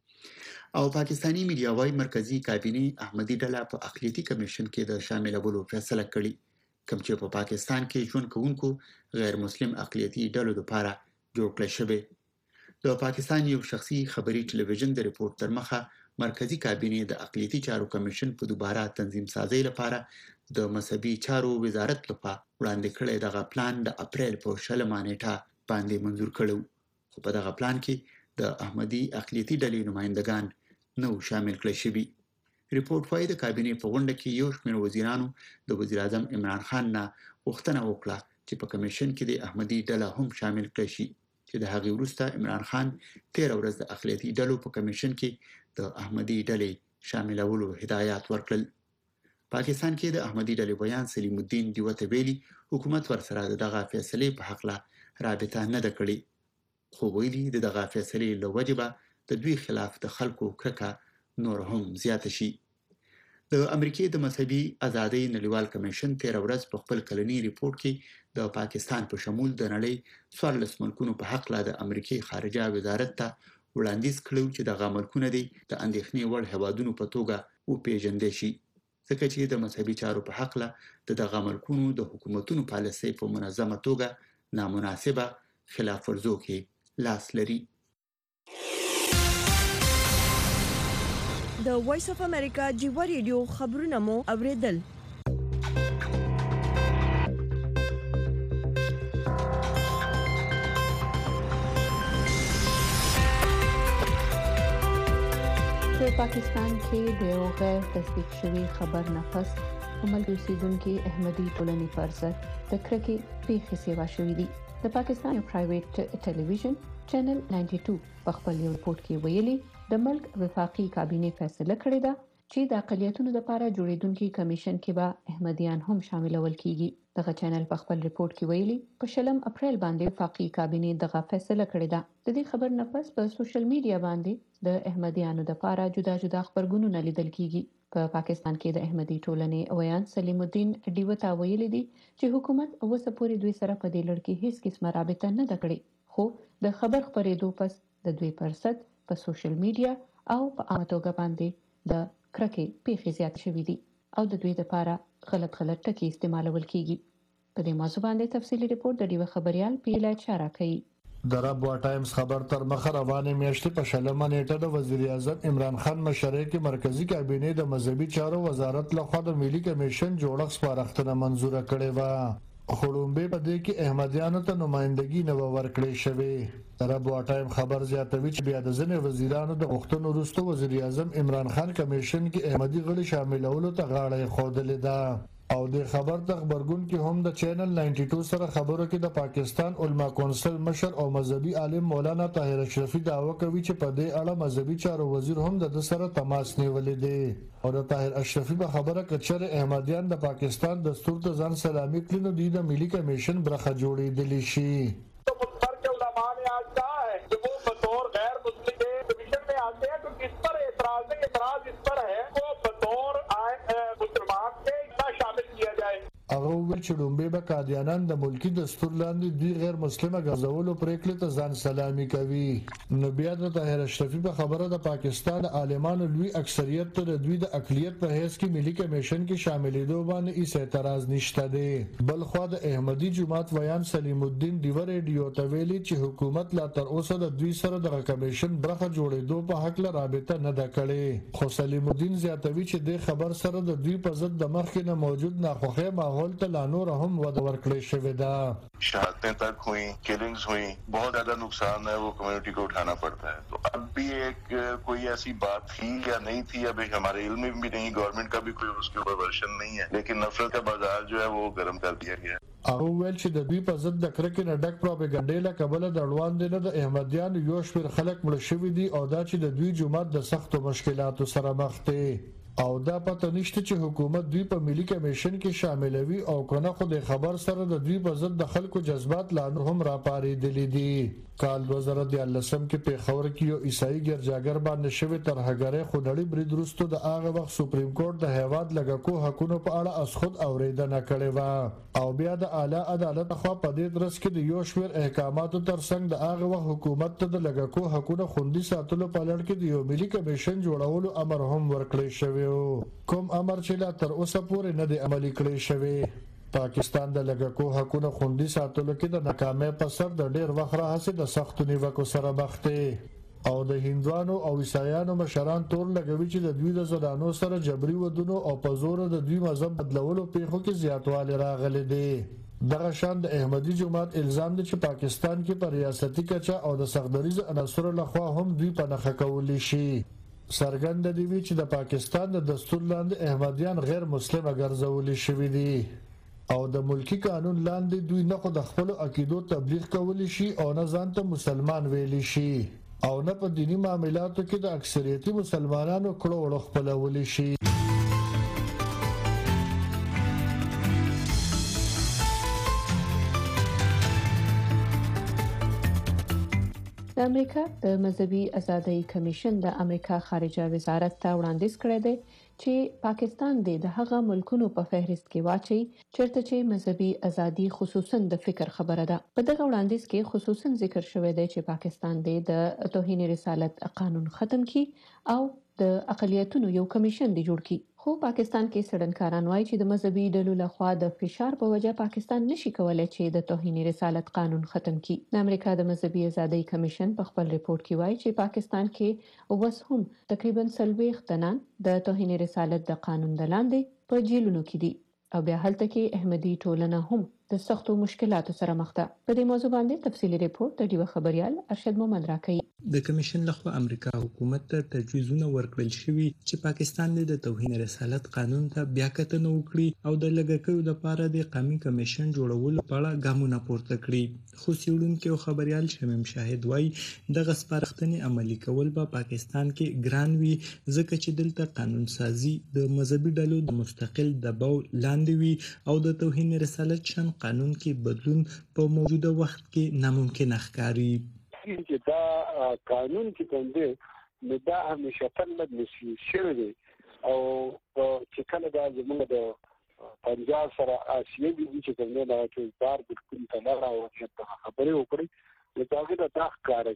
او پاکستانی میډیا وايي مرکزی کابینه احمدی ډله په اقلیتي کمیشن کې د شاملولو فیصله کړې کوم چې په پاکستان کې ژوند کوونکو غیر مسلم اقلیتي ډلو لپاره جوړ کړی شوی د پاکستان یو شخصي خبري ټلویزیون د ریپورت تر مخه مرکزی کابینه د اقلیتي چارو کمیشن په دوباره تنظیم سازي لپاره د مذهبي چارو وزارت لخوا وړاندې کړی دغه پلان د اپریل په شلمه نیټه باندې منزور کړو خو په دغه پلان کې د احمدي اقلیتي ډلې نمائندگان نو شامل کړي شوي ریپورت وايي د کابینه په غونډه کې یو شمېر وزیرانو د وزیر اعظم عمران خان نه غوښتنه وکړه چې په کمیشن کې د احمدي ډله هم شامل کړي شي چې د هغې وروسته عمران خان تیر ورځ د اقلیتي ډلو په کمیشن کې د احمدي ډلې شاملولو هدایات ورکړل پاکستان کې د احمدي ډلې بیان سلیم الدین دیوته ویلي حکومت ورسره دغه فیصله په حق لا رابطه نه ده کړې خو ویلي دغه فیصله له وجبه د دوی خلاف د خلکو کرکه نور هم زیات شي د امریکای د مذهبي ازادۍ نړیوال کمیشن تیر ورځ په خپل کلنی ریپورت کې د پاکستان په شمول د نړۍ څوارلس ملکونو په حق لا د امریکای خارجه وزارت ته وړاندیز کړو چې دغه ملکونه دي د اندېښنې وړ هیوادونو په توګه وپیژندل شي ځکه چې د مذهبي چارو په حق لا د دغه ملکونو د حکومتونو پالیسۍ په منظمه توګه نامناسبه خلاف ورزو کې لاس لري د وایس اف امریکا جیو ریډیو خبرونه مو اوریدل په پاکستان کې د یو غیر تصدیق شوی خبر نه پس عمل اوسیدونکو احمدي ټولنې فرصت د کرکې پیښې سیوا شوې دي د پاکستان یو پرایویټ ټلویزیون چینل نننۍ په خپل یو ریپورت کې ویلي د ملک وفاقي کابینه فیصله کړې ده چې د اقلیتونو لپاره جوړیدونکو کمیشن کې به احمدیان هم شاملول کیږي دغه چینل په خپل ریپورت کې ویلي په شلم اپریل باندې وفاقي کابینه دغه فیصله کړې ده د دې خبر نه پس په سوشل میډیا باندې د احمدیانو لپاره جدا جدا خبرګونونه لیدل کیږي په پاکستان کې د احمدي ټولنې ویان سلیم الدین دیوته ویلي دي چې حکومت اوسه پورې دوی سره په دې لړ کې هیڅ قسمه رابطه نه ده کړې خو د خبر خبرېدو پس د دوی پرسد په سوشل میډیا او په عامه توګه باندې د کرکې پیښې زیات شوې دي او د دوی لپاره غلط غلط ټکي استعمالول کیږي په دې موضوع باندې تفصیلی ریپورت د ډیو خبريال پیله چاره کوي د رابوا ټایمز خبر تر مخه روانه میاشتې په شلمه نیټه د وزیر اعظم عمران خان مشرۍ کې مرکزی کابینه د مذهبي چارو وزارت لخوا د ملي کمیشن جوړښت سپارښتنه منزوره کړې و خړومبه په دې کې احمدیانو ته نمائندګي نه ورکړې شوې رابوا ټایم خبر زیاتوي چې بیا د ځینې وزیرانو د غوښتنو وروسته وزیر اعظم عمران خان کمیشن کې احمدي غړي شاملولو ته غاړه خوده ده او د خبر د خبرګون کې هم د چینل نننۍ سره خبرو کې د پاکستان علما کونسل مشر او مذهبي عالم مولانا طاهر اشرفي دعوه کوي چې په دې اړه مذهبي چارو وزیر هم د سره تماس نیولې دي او د طاهر اشرفي په خبره کچره احمدیان د پاکستان دستور ته ځان سلامي کړي نو د ملي کمیشن برخه جوړېدلی شي هغه ویل چې لومبه به قادیانان د ملکی دستور لاندې دوی غیر مسلمه غزولو پریکړه ته ځان سلامي کوي نو بیا د طاهر اشرفي په خبره د پاکستان عالمانو لوی اکثریت ته د دوی د اقلیت په حیث کې ملي کمیشن کې شاملېدو باندې هیڅ اعتراض نشته دی بل خو د احمدي جماعت ویان سلیم الدین دیو ریډیو ته ویلي چې حکومت لا تر اوسه د دوی سره د کمیشن برخه جوړېدو په حق له رابطه نه ده کړې خو سلیم الدین زیاتوي چې د خبر سره د دوی په ضد د مخکې نه موجود ناخوښه ماحول नूर हम शहादतें तक हुई, किलिंग्स हुई, बहुत ज्यादा नुकसान है वो कम्युनिटी को उठाना पड़ता है। तो अब भी एक कोई ऐसी बात थी या नहीं थी अभी हमारे इल्म में भी नहीं, गवर्नमेंट का भी कोई उसके ऊपर वर्जन नहीं है, लेकिन नफरत का बाजार जो है वो गर्म कर दिया गया है। هغه ویل چې د دوی په ضد د کرکې نه ډک پروپاګاندا له کبله د اړوان دي نه د احمدیان یو شمېر خلک مړ شوي دي او دا چې د دوی جماعت د سختو مشکلاتو سره مخ دی او دا پته نشته چې حکومت دوی په ملي کمیشن کې شاملوي او کنه خو د خبر سره د دوی په ضد د خلکو جذبات لا هم راپارېدلي دي। کال دو هزار ديارلسم کې پیښور کې یو عیسائی ګرځاګر باندې شوی ترهګرۍ خونړی برید وروسته د هغه وخت سپریم کورټ د هیواد لګکو حقونو په اړه اس خود اوریدنه کړې و او بیا د اعلی عدالت خوا په دې درس کې د یو شمېر احکاماتو ترڅنګ د هغه وخت حکومت ته د لګکو حقونو خوندي ساتلو په لړ کې د یو ملي کمیشن جوړولو امر هم ورکړی شوی کوم امر چې لا تر اوسه پورې نه دی عملي کړی شوی। پاکستان د لګکو حقوقو خوندي ساتلو کې د ناکامۍ په سر د ډېر وخت راهیسې د سختو نیوکو سره مخ دی او د هندوانو او عیسایانو مشران تور لګوي چې د دوی د زنانو سره جبري ودونو او په زور د دوی مذهب بدلولو پیښو کې زیاتوالی راغلی دی. دغه شان د احمدي جماعت الزام دی چې پاکستان کې په ریاستي کچه او د سختدریز عناصرو لخوا هم دوی په نښه کولی شي. څرګنده دی چې د پاکستان د دستور لاندې احمدیان غیر مسلمه ګرځولي شوي دي او د ملکی قانون لاندې دوی نه خو د خپل عقیدو تبلیغ کولی شي او نه ځان ته مسلمان ویلی شي او نه په دینی معاملاتو کې د اکثریتي مسلمانانو کړو وړو خپلولی شي. د امریکا د مذهبي ازادۍ کمیشن د امریکا خارجه وزارت ته وړاندیز کړی دی چې پاکستان د هغه ملکونو په فهرست کې واچي چیرته چې مذهبي ازادي خصوصا د فکر خبره ده. په دغه وړاندیز کې خصوصا ذکر شوی دی چې پاکستان د توهین رسالت قانون ختم کړي او د اقلیتونو یو کمیشن دی جوړ کړي. خو پاکستان کې سړنکاران وایي چې د مذهبي ډلو لخوا د فشار په وجه پاکستان نشي کولای چې د توهین رسالت قانون ختم کړي. د امریکا د مذهبي ازادۍ کمیشن په خپل ریپورت کې وایي چې پاکستان کې اوس هم تقریبا سلويخ تنان د توهین رسالت د قانون د لاندې په جیلونو کې دي او بیا هلته کې احمدي ټولنه هم د سختو مشکلاتو سره مخ ده. په دې موضوع باندې تفصیلی ریپورت د ډیوه خبريال ارشد محمد راکړي. د کمیشن لخوا امریکا حکومت ته تجویزونه ورکړل شوي چې پاکستان د توهین رسالت قانون ته بیا کتنه وکړي او د لګکیو لپاره د قومي کمیشن جوړولو په اړه ګامونه پورته کړي. خو سیړونکو خبريال شمیم شاهد وایي د غسپارښتنې عملي کول په پاکستان کې ګران وي ځکه چې دلته قانون سازي د مذهبي ډلو د مستقل دباو لاندې وي او د توهین رسالت شن قانون کې بدلون په موجوده وخت کې ناممکن ښکاري. چې دا قانون کې کوم نو دا همیشه تلل نشي شوی دی او چې کله دا زموږ د پنجاب سره آسیوي دي چې کوم نه راځي بار بالکل تلل او چې خبرې وکړي نو دا غوډه دا ښکارا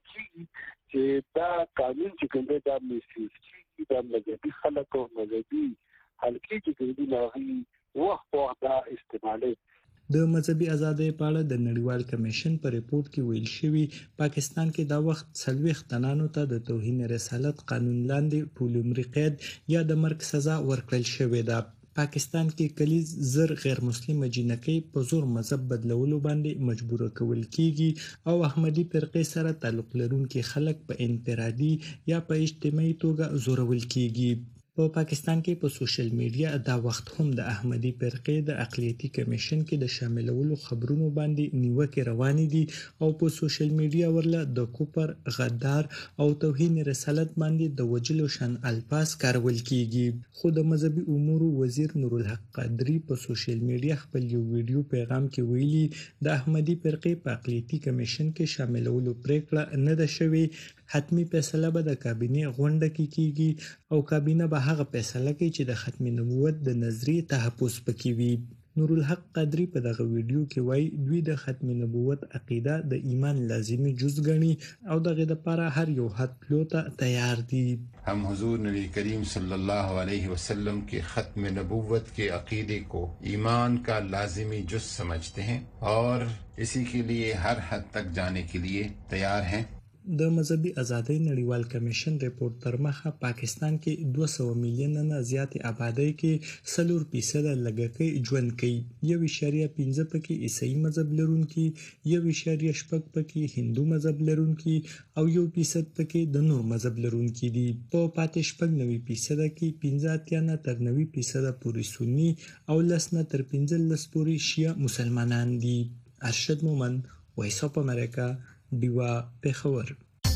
چې دا قانون چې کوم دا نشي چې دا مذهبي خلک او مذهبي حلقې چې کوي نه وخت وخت دا استعمالي. د مذهبي ازادۍ په اړه د نړیوال کمیشن په ریپورت کې ویل شوی پاکستان کې دا وخت څلويخ تنانو ته د توهین رسالت قانون لاندې په لومړي قید یا د مرګ سزا ورکړل شوې ده. پاکستان کې کلیز زر غیر مسلمه جنکۍ په زور مذهب بدلولو باندې مجبور کول کیږي او احمدي فرقې سره تعلق لرونکي خلک په انفرادي یا په اجتماعي توګه زورول کیږي. په پاکستان کې په سوشل میډیا دا وخت هم د احمدي فرقې د اقلیتي کمیشن کې د شاملولو خبرونو باندې نیوکه روانې دي او په سوشل میډیا ورله د کوپر غدار او توهین رسالت باندې د وجلو شان الفاظ کارول کیږي. خو د مذهبي امور وزیر نور الحق قادری په سوشل میډیا خپل یو ویډیو پیغام کې ویلي د احمدي فرقې په اقلیتي کمیشن کې شاملولو پریکړه نه ده شوې. حتمی فیصله به د کابینه غونډه کې کیږي او کابینه به هغه فیصله کوي چې د ختم نبوت د نظریه تحفظ پکې وي. نور الحق قادری په دغه ویډیو کې وایي دوی د ختم نبوت عقیده د ایمان لازمی جز ګڼي او دغه لپاره هر یو حد تلو ته تیار دي. हम हुजूर नबी करीम सल्लल्लाहु अलैहि वसल्लम के ख़त्म नबूवत के अकीदे को ईमान का लाजिमी जुज़ समझते हैं और इसी के लिए हर हद तक जाने के लिए तैयार हैं. د مذهبي ازادۍ نړیوال کمیشن ریپورت تر مخه پاکستان کې دوه سوه میلیون نه زیات آبادی کې سلور فیصد لګکۍ ژوند کوي. یو اشاریه پنځه پکې عیسائی مذهب لرونکي، یو اشاریه شپږ پکې هندو مذهب لرونکي او یو فیصد پکې د نور مذهب لرونکي دي. په پاتې شپږ نوي فیصد کې پنځه اتیا نه تر نوي فیصد پورې سني او لس نه تر پنځلس پورې شیعه مسلمانان دي. ارشد مومند، وایس اف امریکا، دیوا پېښور.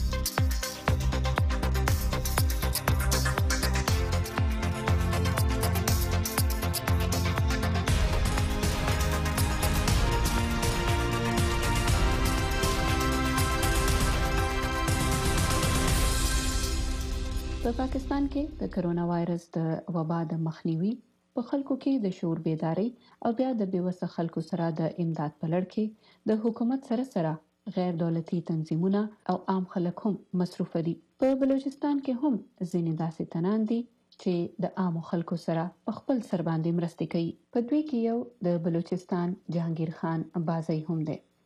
په پاکستان کې د کرونا وایرس د وبا د مخنیوي په خلکو کې د شعور بیداری او بیا د بیوسه خلکو سره د امداد په لړ کې د حکومت سره سره غیر دولتي تنظیمونه او عام خلک هم مصروف دي. په بلوچستان کې هم ځینې داسې تنان دي چې د عام خلکو سره په خپل سر باندې مرستې کوي. په دوی کې یو د بلوچستان جهانگیر خان بازی هم دی.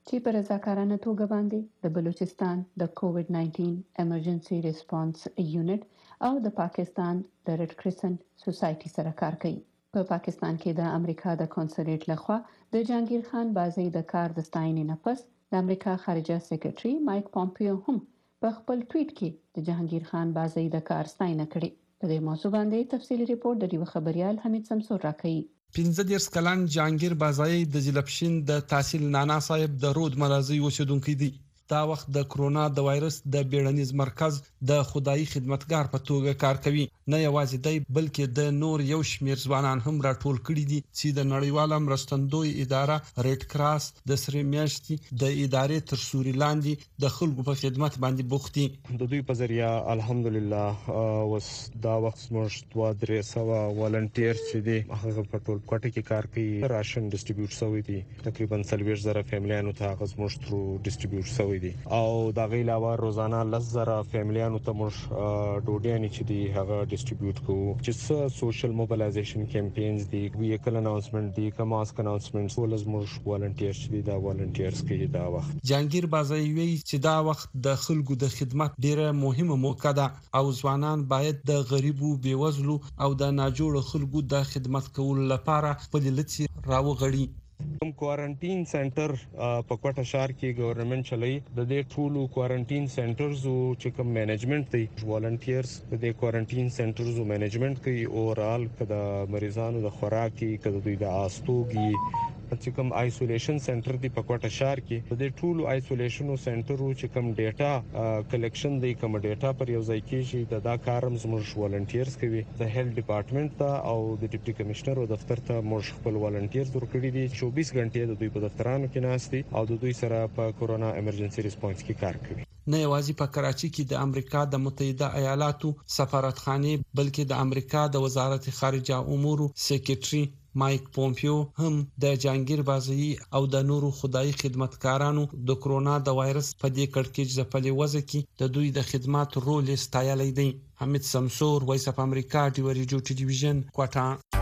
چې په رضاکارانه توګه باندې د بلوچستان د کووډ ناینټین ایمرجنسي ریسپانس یونټ او د پاکستان د ریډ کرسنټ سوسایټي سره کار کوي. په پاکستان کې د امریکا د کونسلیټ لخوا د جهانگیر خان بازی د کار د ستاینې نه پس د امریکا خارجه سیکریټري مایک پومپیو هم په خپل ټویټ کې د جهانگیر خان بازی د کار ستاینه کړې. په دې موضوع باندې تفصیلي ریپورت د ډیوه خبريال حمید سمسور راکړي. پنځه دیرش کلن جهانگیر بازی د جلپشین د تحصیل نانا صاحب د رود مرزي اوسیدونکو دی. دا وخت د کرونا د وایرس د بیړنیز مرکز د خدایي خدمتګار په توګه کار کوي. نه یوازې دی بلکې د نور یو شمیر ځوانان هم راټول کړي دي چې د نړیواله مرستندوی اداره ریډ کراس د سری میاشتې د ادارې تر سوري لاندې د خلکو په خدمت باندې بوخت دي. د دوی په ذریعہ الحمدلله اوس دا وخت موږ دوه درې سوه والنټیر چې دي هغه په ټول کوټه کې کار کوي. راشن ډیسټریبیوټ شوی دي تقریبا څلوېښت زره فیملیانو ته هغه موږ ترو ډیسټریبیوټ شوی دي او دا غي علاوه روزانه لس زره فیملیانو ته موږ ډوډۍ نه چي دي هغه ډیسټریبیوټ کوو چې سوشل موبلایزیشن کمپاینز دي ویکل اناونسمنت دي کماسک اناونسمنټس ولز موږ والنټیرز دي دا والنټیرز کوي. دا وخت جهانگیر بازی وی چې دا وخت د خلکو د خدمت ډیره مهمه موقع ده او ځوانان باید د غریبو بیوزلو او د ناجوړو خلکو د خدمت کولو لپاره خپل لڅي راوغړي. کوم کوارنټین سنټر په کوټه شهر کې ګورنمنت چلای د دې ټولو کوارنټین سنټرز او چې کوم منیجمنت دی والنټیرز د دې کوارنټین سنټرز او منیجمنت کوي اورال کده مریضانو د خوراکي کده دوی د آستوګي چې کوم آیسولیشن سنټر دی په کوټه شهر کې د ټولو آیسولیشن سنټرو چې کوم ډیټا کلیکشن دی کوم ډیټا پر یو ځای کېږي د دا کارم زموږ والنټیرز کوي. د هیلث ډپارټمنټ ته او د ډیپټي کمشنر او دفتر ته موږ خپل والنټیرز ورکړي دي چوبیس غنټې د دوی په دفترانو کې ناست دي او د دوی سره په کورونا ایمرجنسي ریسپانس کې کار کوي. نه یوازې په کراچي کې د امریکا د متحده ایالاتو سفارتخانه بلکې د امریکا د وزارت خارجه امور سیکریټري مایک پومپیو هم د جهانگیر بازی او د نورو خدایي خدمتګارانو د کرونا د وایرس په دې کړکېچ ځپلې وځ کې د دوی د خدمات رول ستایلی دی. حمید سمسور وایس اف امریکا ډیو ریډیو ټلویزیون کوټه.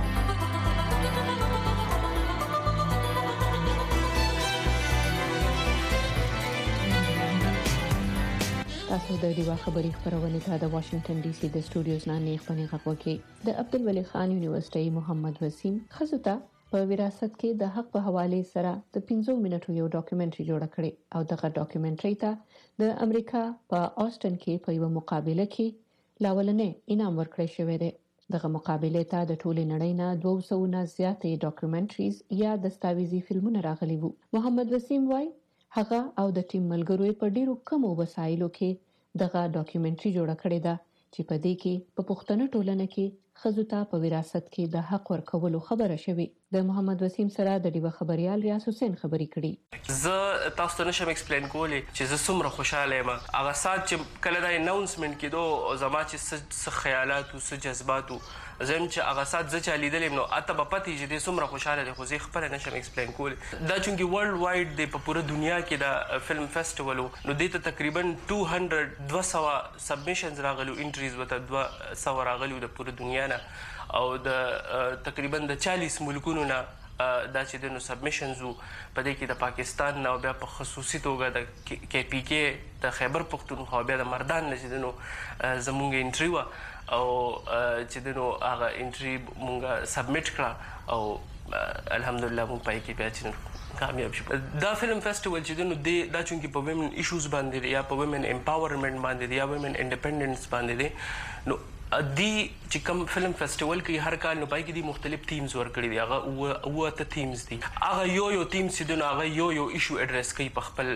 تاسو د ډیوا خبري خبرونه ته د واشنگټن ډي سي د سټوډیوز نه نه خبري غوښتي. د عبدالولي خان یونیورسيټي محمد وسیم خزوتا په وراثت کې د حق په حواله سره د پنځو منټو یو ډاکومنټري جوړ کړي او دغه ډاکومنټري ته د امریکا په آسټن کې په یو مقابله کې لاولنې انعام ورکړی شوی دی. دغه مقابله ته د ټولې نړۍ نه دوه سوه نه زیاتې ډاکومنټریز یا دستاویزي فلمونه راغلي وو. محمد وسیم وای هغه او د ټیم ملګرو په ډیرو کم وسایلو کې دغه ډاکومنټري جوړ کړی دا چې په دې کې په پښتنو ټولنه کې خزوتا په وراثت کې د حق ورکولو خبره شوی. د محمد وسیم سره د ډیوه خبريال ریاض حسین خبري کړي. زه تاسو ته نشم ایکسپلین کولی چې زه څومره خوشاله یم. هغه سات چې کله دا اناونسمنت کېدو زما چې څه خیالات او څه جذبات زم چې هغه سات زه چې لیدلم نو اته په پتی چې د څومره خوشاله دي خو زه خبره نشم ایکسپلین کولی. دا چې ورلد وایډ دی په پوره دنیا کې دا فلم فیسټیوال نو دته تقریبا دوه سوه سبمیشنز راغلو انټریز وته دوه سوه راغلو د پوره دنیا نه او د تقریبا د چالیس ملکونو نه دا چې د نو سبمیشنز په دې کې د پاکستان نه بیا په خصوصي توګه د کې پی کې د خیبر پختونخوا بیا د مردان نه چې د نو زمونږ انټری و او چې د نو هغه انټری مونږه سبمیټ کړه او الحمدلله مونږ پای کې بیا چې کامیاب شو. دا فلم فیسټیوال چې د نو دا چونکې په ویمن ایشوز باندې دی یا په ویمن امپاورمنټ باندې دی یا ویمن انډیپندنس باندې دی نو دی چې کوم فلم فیسټیوال کې هر کال نو پای کې دي مختلف ټیمز ورکړي دي هغه اوه ته ټیمز دي هغه یو یو ټیم چې دونه هغه یو یو ایشو اډریس کوي په خپل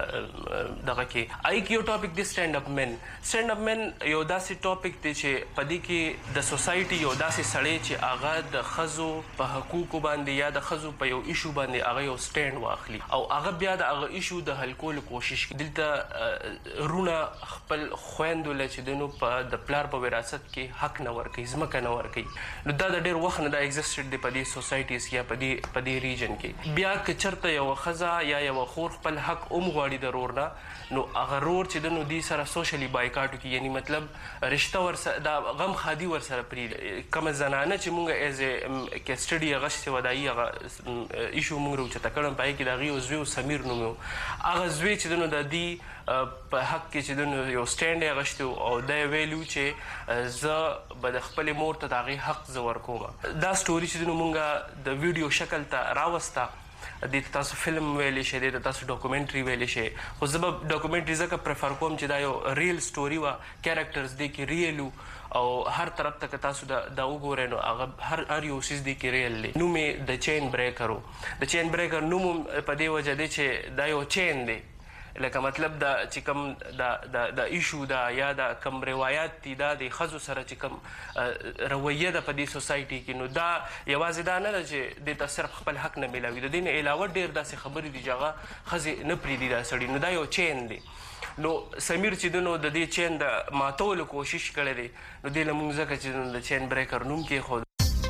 دغه کې آی کیو ټاپک دی سټاند اپ مین سټاند اپ مین یو داسې ټاپک دی چې په دې کې د سوسایټي یو داسې سړی چې هغه د خزو په حقوقو باندې یا د خزو په یو ایشو باندې هغه یو سټاند واخلي او هغه بیا د هغه ایشو د حل کولو کوشش کوي. دلته رونه خپل خويندو لچ دنو په د پلار په وراثت ریاست کې حق نه ورکوي ځمکه نه ورکوي نو دا د ډېر وخت نه دا ایگزسټډ دی په دې سوسایټیز یا په دې په دې ریجن کې بیا که چېرته یوه ښځه یا یوه خور خپل حق هم غواړي د رور نه نو هغه رور چې د نو دې سره سوشلی بایکاټ وکړي یعنی مطلب رشته ورسره دا غم خادي ورسره پرېږدي کومه زنانه چې مونږ ایز ا کسټډي هغه چې وه د هغې هغه ایشو مونږ راوچته کړم په هغې کې د هغې یو زوی و سمیر نوم و هغه زوی چې د نو د دې په حق کې چې د نو یو سټینډ یې اخیستی و او دا یې ویلي و چې زه به د خپلې مور ته د هغې حق زه ورکوم دا سټوري چې د نو مونږ د ویډیو شکل ته راوسته دې ته تاسو فلم ویلی شئ دې ته تاسو ډاکومنټري ویلی شئ خو زه به ډاکومنټري ځکه پریفر کوم چې دا یو ریل سټوري وه کیریکټرز دې کې ریل و او هر طرف ته که تاسو دا وګورئ نو هغه هر هر یو څیز دې کې ریل دی نوم یې د چین بریکر و د چین بریکر نوم په دې وجه دی چې دا یو چین دی لکه مطلب دا چې کوم دا د ایشو دا یا دا کوم روایات دي دا د ښځو سره چې کوم رویه ده په دې سوسایټي کې نو دا یوازې دا نه ده چې دې ته صرف خپل حق نه میلاوي د دې نه علاوه ډېر داسې خبرې دي چې هغه ښځې نه پرېږدي دا سړي نو دا یو چین دی نو سمیر چې د نو د دې چین د ماتولو کوشش کړی دی نو دې له مونږ ځکه چې د چین بریکر نوم کېښود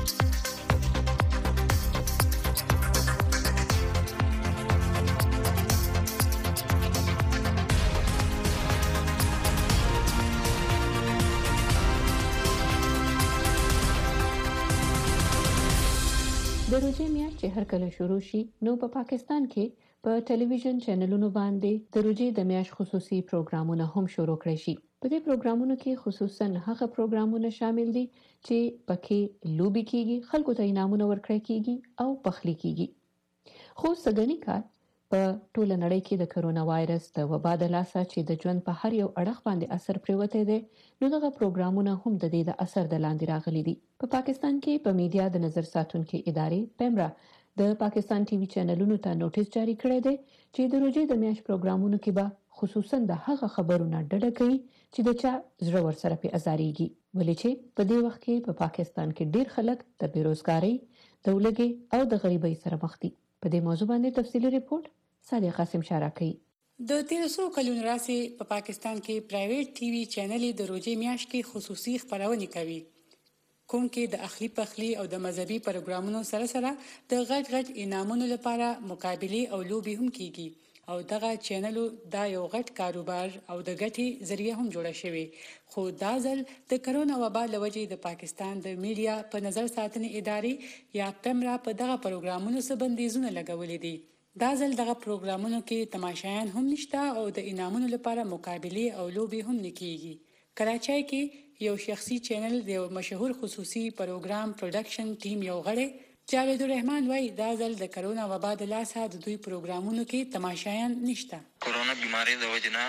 د روژې میاشت چې هر کله شروع شي نو په پا پاکستان کې په ټلویزیون چینلونو باندې د روژې د میاشت خصوصي پروګرامونه هم شروع کړي شي په دې پروګرامونو کې خصوصا هغه پروګرامونه شامل دي چې پکې لوبي کیږي خلکو ته انعامونه ورکړي کیږي او پخلی کیږي خو سګنی کار په ټوله نړۍ کې د کرونا وایرس د وبا د لاسه چې د ژوند په هر یو اړخ باندې اثر پریوتی دی نو دغه پروګرامونه هم د دې د اثر د لاندې راغلي دي په پا پاکستان کې په میډیا د نظر ساتونکو ادارې پیمرا د پاکستان ټي وي چینلونو ته نوټیس جاری کړی دی چې د روژې د میاشت پروګرامونو کې به خصوصا د هغه خبرونو ډډه کوي چې د چا زړه ورسره په ازاريږي ولې چې په دې وخت کې په پا پاکستان کې ډیر خلک د بیروزګاری د ولګي او د غریبۍ سره مخ دي په دې موضوع باندې تفصیلی ریپورت صالح قاسم شارکي د تیر څو کلونو راځي په پاکستان کې پرایویټ ټي وي چینل د روژې میاشت کې خصوصي خبرونه کوي کوم کې د اخلي پخلي او د مذهبي پروګرامونو سره سره د غټ غټ انعامونو لپاره مقابله او لوبي هم کیږي او دغه چینل دا یو غټ کاروبار او د ګټي ذریعہ هم جوړه شوی خو دا ځل د کرونا وبا لوجې د پاکستان د میډیا په نظر ساتنې ادارې یا پیمرا په دغه پروګرامونو سره بندیزونه لګولې دي دا ځل دغه پروګرامونو کې تماشایان هم نشته او د انعامونو لپاره مقابله او لوبي هم نکېږي کراچۍ کې یو شخصي چینل د یو مشهور خصوصي پروګرام پروډکشن ټیم یو غړی جاوید الرحمن وایي دا ځل د کرونا وبا د لاسه د دوی پروګرامونو کې تماشایان نشته کورونا بیماری د وجنه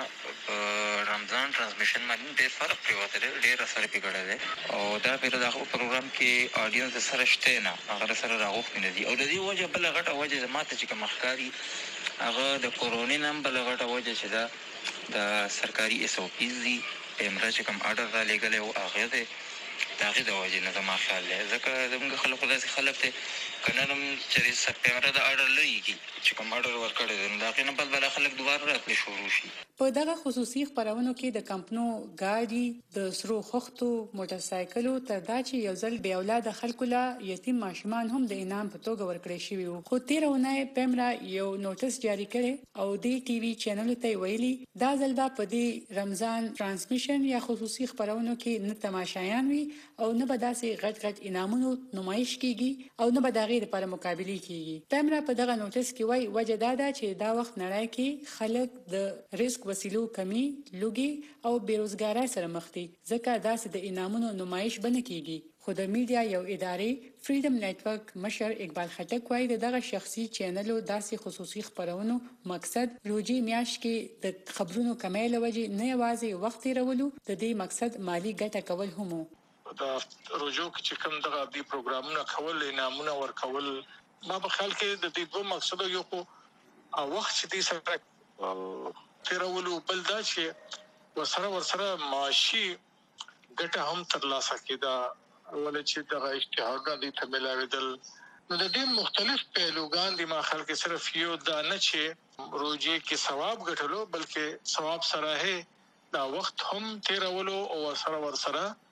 رمضان ترانسمیشن باندې ډېر فرق پیوته ډېر اثر پیګړل دی او دا په دغه پروګرام کې اډینس سره شته نه هغه سره راغوښتنه دي او د دې وجه بل غټه وجه ماته چې کوم ښکاری هغه د کورونا نم بل غټه وجه چې دا د سرکاري اس او پی زی امره چې کوم اډر را لګل او هغه ده داغه د وجه نه ما خیال لري ځکه زموږ خلکو داسې خلک ته کننم چې سپټمبر د اډر لېږي چې کوم اډر ورکړي دي داغه نه بل بل خلک دوباره راتلی شروع شي په دغه خصوصي خبرونو کې د کمپنو ګاډي د سرو خختو موټر سایکلو تر دا چې یو ځل بیا اولاد خلکو لا یتیم ماشومان هم د انعام په توګه ورکړي شوی وو خو تیرونه پیمرا یو نوټس جاری کړي او د ټي وي چینل ته ویلي دا ځل په دې رمضان ترانسمیشن یا خصوصي خبرونو کې نه تماشایان وي او نه به داسې غټ غټ انعامونو نمایش کیږي او نه به دغه لپاره مقابله کیږي پیمرا په دغه نوټس کې وایي وجه دا ده چې دا وخت نړۍ کې خلک د ریسک وسیلو کمی لوګي او بیروزګاری سره مخ دي ځکه داسې د انعامونو نمایش بنه کیږي خو د میډیا یو ادارې فریډم نتورک مشر اقبال خټک وایي دغه شخصي چینلو داسې خصوصي خبرونو مقصد روژې میاشت کې د خبرونو کمی لوجه نه یوازې وخت تیرولو د دې مقصد مالی ګټه کول هم د روژو کې چې کوم دغه دی پروګرامونه کول انعامونه ورکول ما په خیال کې د دې دوه مقصد یو خو وخت چې دې سره تیرولو بل دا چې وسره ورسره معاشي ګټه هم ترلاسه کیدا ولې چې دغه اشتهاګان دي ته ملاویدل نو د دې مختلف پهلوګان دي ما خلک صرف یو دا نه چې روزي کې ثواب ګټلو بلکې ثواب سره دا وخت هم تیرولو او سره ورسره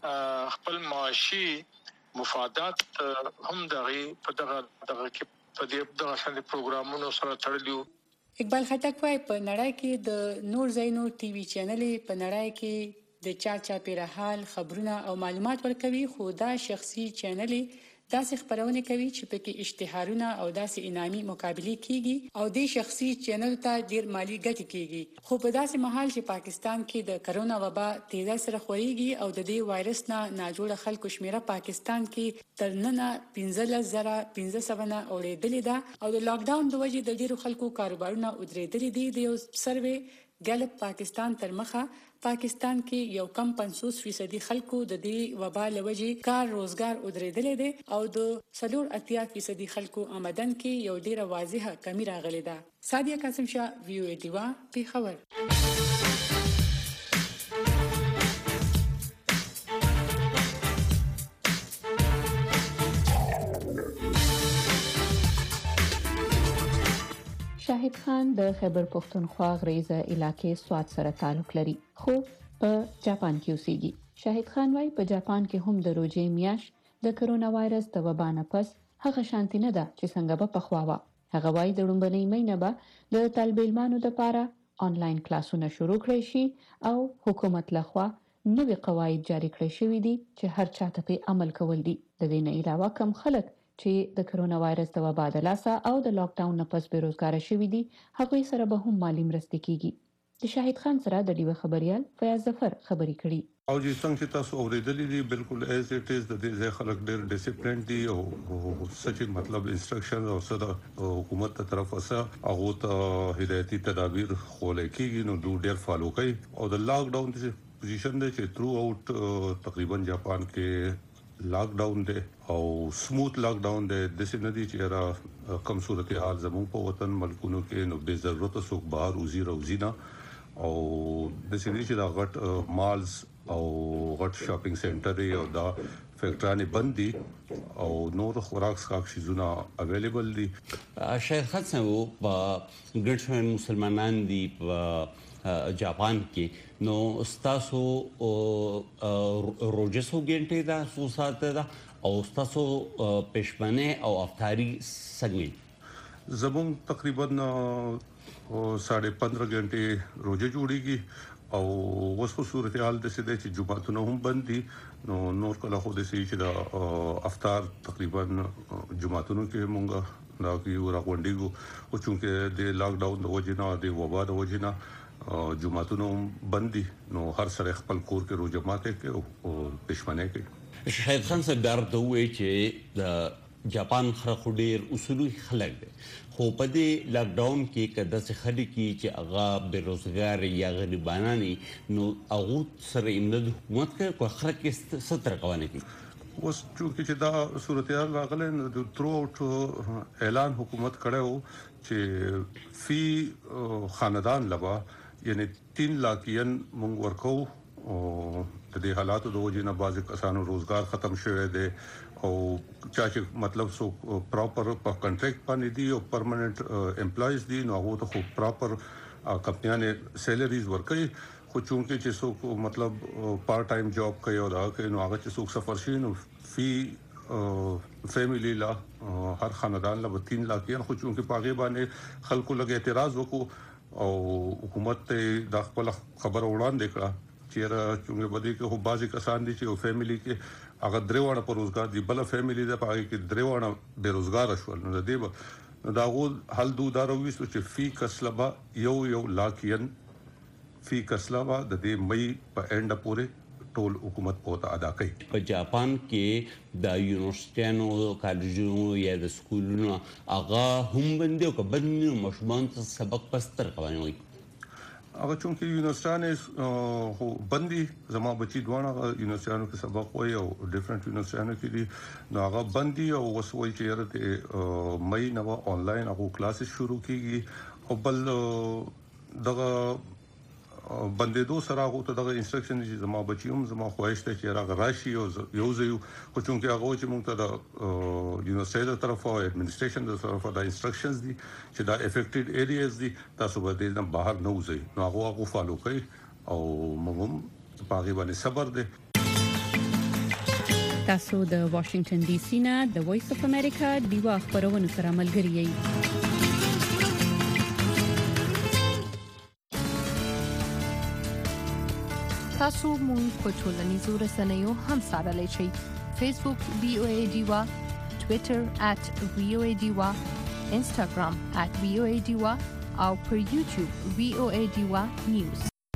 خپل معاشي مفادات هم دغه په دغه دغه کې په دې دغه شان پروګرامونو سره تړلیو. اقبال خټک وايي په نړۍ کې د نور زینو ټي وي چینلې په نړۍ کې د چا چا پیرحال خبرونه او معلومات ورکوي، خو دا شخصي چینلې داسې خبرونه کوي چې پکې اشتهارونه او داسې انعامي مقابله کیږي او د شخصي چینل ته ډیر مالی ګټه کیږي. خو په داسې محل چې پاکستان کې د کرونا وبا تیزه سره خوريږي او د دې وایرس نه ناجوړه خلکو شمیره پاکستان کې تر ننه پنځلس زره پنځه سوه نه اورېدلې ده او د لاک ډاون د وجې د ډیرو خلکو کاروبارونه ودرېدلي دي. د یو سروې ګلپ پاکستان تر مخه پاکستان کې یو کم پنځوس فیصدي خلکو د دې وبا لوجې کار روزګار ودرېدلې دي او د څلور اتیا فیصدي خلکو آمدن کې یو ډیره واضحه کمی راغلې ده. سادیه قاسم شاه، وی او ای دیوا، پیښور. شاهد خان د خیبر پختونخوا غریزه علاقې سواد سره تعلق لري، خو په جاپان کې اوسېږي. شاهد خان وايي په جاپان کې هم د روزې میاش د کرونا وایرس د وبا نه پس هغه شانتي نه ده چې څنګه به پخوا وه. هغه وايي د لومړنۍ مې نه به د طالب علمانو لپاره آنلاین کلاسونه شروع کړي شي او حکومت لخوا نوې قواعد جاری کړي شوي دي چې هر چا ته په عمل کول دي. د دې نه علاوه کم خلک چې د کرونا وایرس د وبا د لاسه او د لاک ډاون نه پس بیروزګار شوي دي هغوی سره به هم مالی مرستې کیږي. د شاهد خان سره د ډیوه خبريال فیاض ظفر خبري کړي. او چې څنګه چې تاسو اوریدلې دي بالکل ایز اټ از د دې خلک ډېر ډیسپلین دي او سچ مطلب انسټرکشن او صدا حکومت ته طرف اسه هغه ته هدایتي تدابیر خولې کیږي نو ډېر فالو کوي او د لاک ډاون د پوزیشن دی چې تھرو اوټ تقریبا جاپان کې لاک ډاون دی او سموث لاک ډاون دی. د سې ندي چې را کم صورتحال زموږ په وطن ملکونو کې نو به ضرورت څوک بهر وزیر او زینا او د سې ندي چې دا غټ مالز او غټ شاپینګ سنټر او دا فیکټرانه بندي او نور خوراک سکاک شیزونه اویلیبل دي. شاید خاصه وو په ګرځون مسلمانان دي په جاپان کې نو استاسو روجسو ګنټه دا سو ساته دا او استاسو پښمنه او افطاری څنګه زمون تقریبا ساڑھے پندرہ غنټه روزه جوړیږي او وسو صورتحال د سده چې جمعهونه هم بند دي نو نور کله خو د سې چې د افطار تقریبا جمعهونو کې مونږه دا کې راغونډیږو او چونکه د لاک ډاون د وجې نه د وبا د وجې نه جمعهونه بند دي نو هر سره خپل کور کې روزه ماته کې او پښمنه کې. شاهد خان صاحب درته وایي چې د جاپان خلک ډېر اصولي خلک دي خو په دې لاک ډاون کې کده څه خلک چې هغه بیروزګار یا غریبانه نو هغه سره امداد حکومت کوي خو خلک یې ستر قوانین کوي. اوس چې دا صورتحال راغله د تھرو اوټ اعلان حکومت کړو چې فی خاندان لبا یعنی تین لاکین مونږ ورکو او د دې حالاتو د وجې نه بعض کسانو روزګار ختم شوی دی او چا چې مطلب سو پراپر په کنټریکټ باندې دی او پرمننٹ امپلایز دي نو هغه ته خو پراپر کمپنیانه سیلریز ورکوي خو چونکه چې سو مطلب پارت ټایم جاب کوي او دا کوي نو هغه چې سو سفر شي نو فی فیملی لا هر خاندان لا تین لاکھ خو چونکه پاغه باندې خلکو لګ اعتراض وکړو او حکومت ته د خپل خبر وړاندې کړه چې چونکه بده کې هو بازي کسان دي چې فیملی کې هغه دروازه پر روزګار دی بل فیملی ده پاره کې دروازه بیروزګار شول نو دی دا غول حل دو داروي چې فی کسلبا یو یو لاکین فی کسلبا د دې مې په انډ پورې ټول حکومت پوتا ادا کوي. په جاپان کې د یونیورسيټانو کالجونو یا د سکولونو هغه هم بندي او بندي مشمون ته سبق پستر کوي هغه چونکه یونیورسيټانه هو بندي زما بچي دوانه یونیورسيټانو کې سبق وایي او ډیفرنٹ یونیورسيټانو کې دي نو هغه بندي او وسوي چې رته مې نو آنلاین هغه کلاسز شروع کیږي او بل دغه بندې دو سره هغه ته دغه انسټرکشن چې زما بچیوم زما خواهش ته چې راغ راشي او یو ځای خو چونکه هغه چې موږ ته د یونیورسيټي طرف او اډمنسټریشن د طرف د انسټرکشنز دي چې دا افیکټډ ایریاز دي تاسو به د بهر نه وځي نو هغه هغه فالو کوي او موږ هم په هغه باندې صبر دي. تاسو د واشنگټن ډي سي نه د وایس اف امریکا دیوا خبرونه سره ملګری یئ. تاسو مون په ټولنیزو رسنیو هم سره شئ. فیسبوک وی او ای دیوا، ټوئیټر at وی او ای دیوا، انستګرام at وی او ای دیوا او پر یوټیوب وی او ای دیوا نیوز.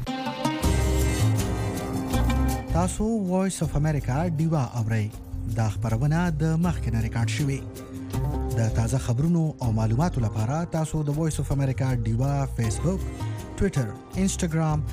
تاسو وایس اف امریکا دیوا اورئ. دا خبرونه د مخکنه ریکارډ شوې. د تازه خبرونو او معلوماتو لپاره تاسو د وایس اف امریکا دیوا فیسبوک، ټوئیټر، انستګرام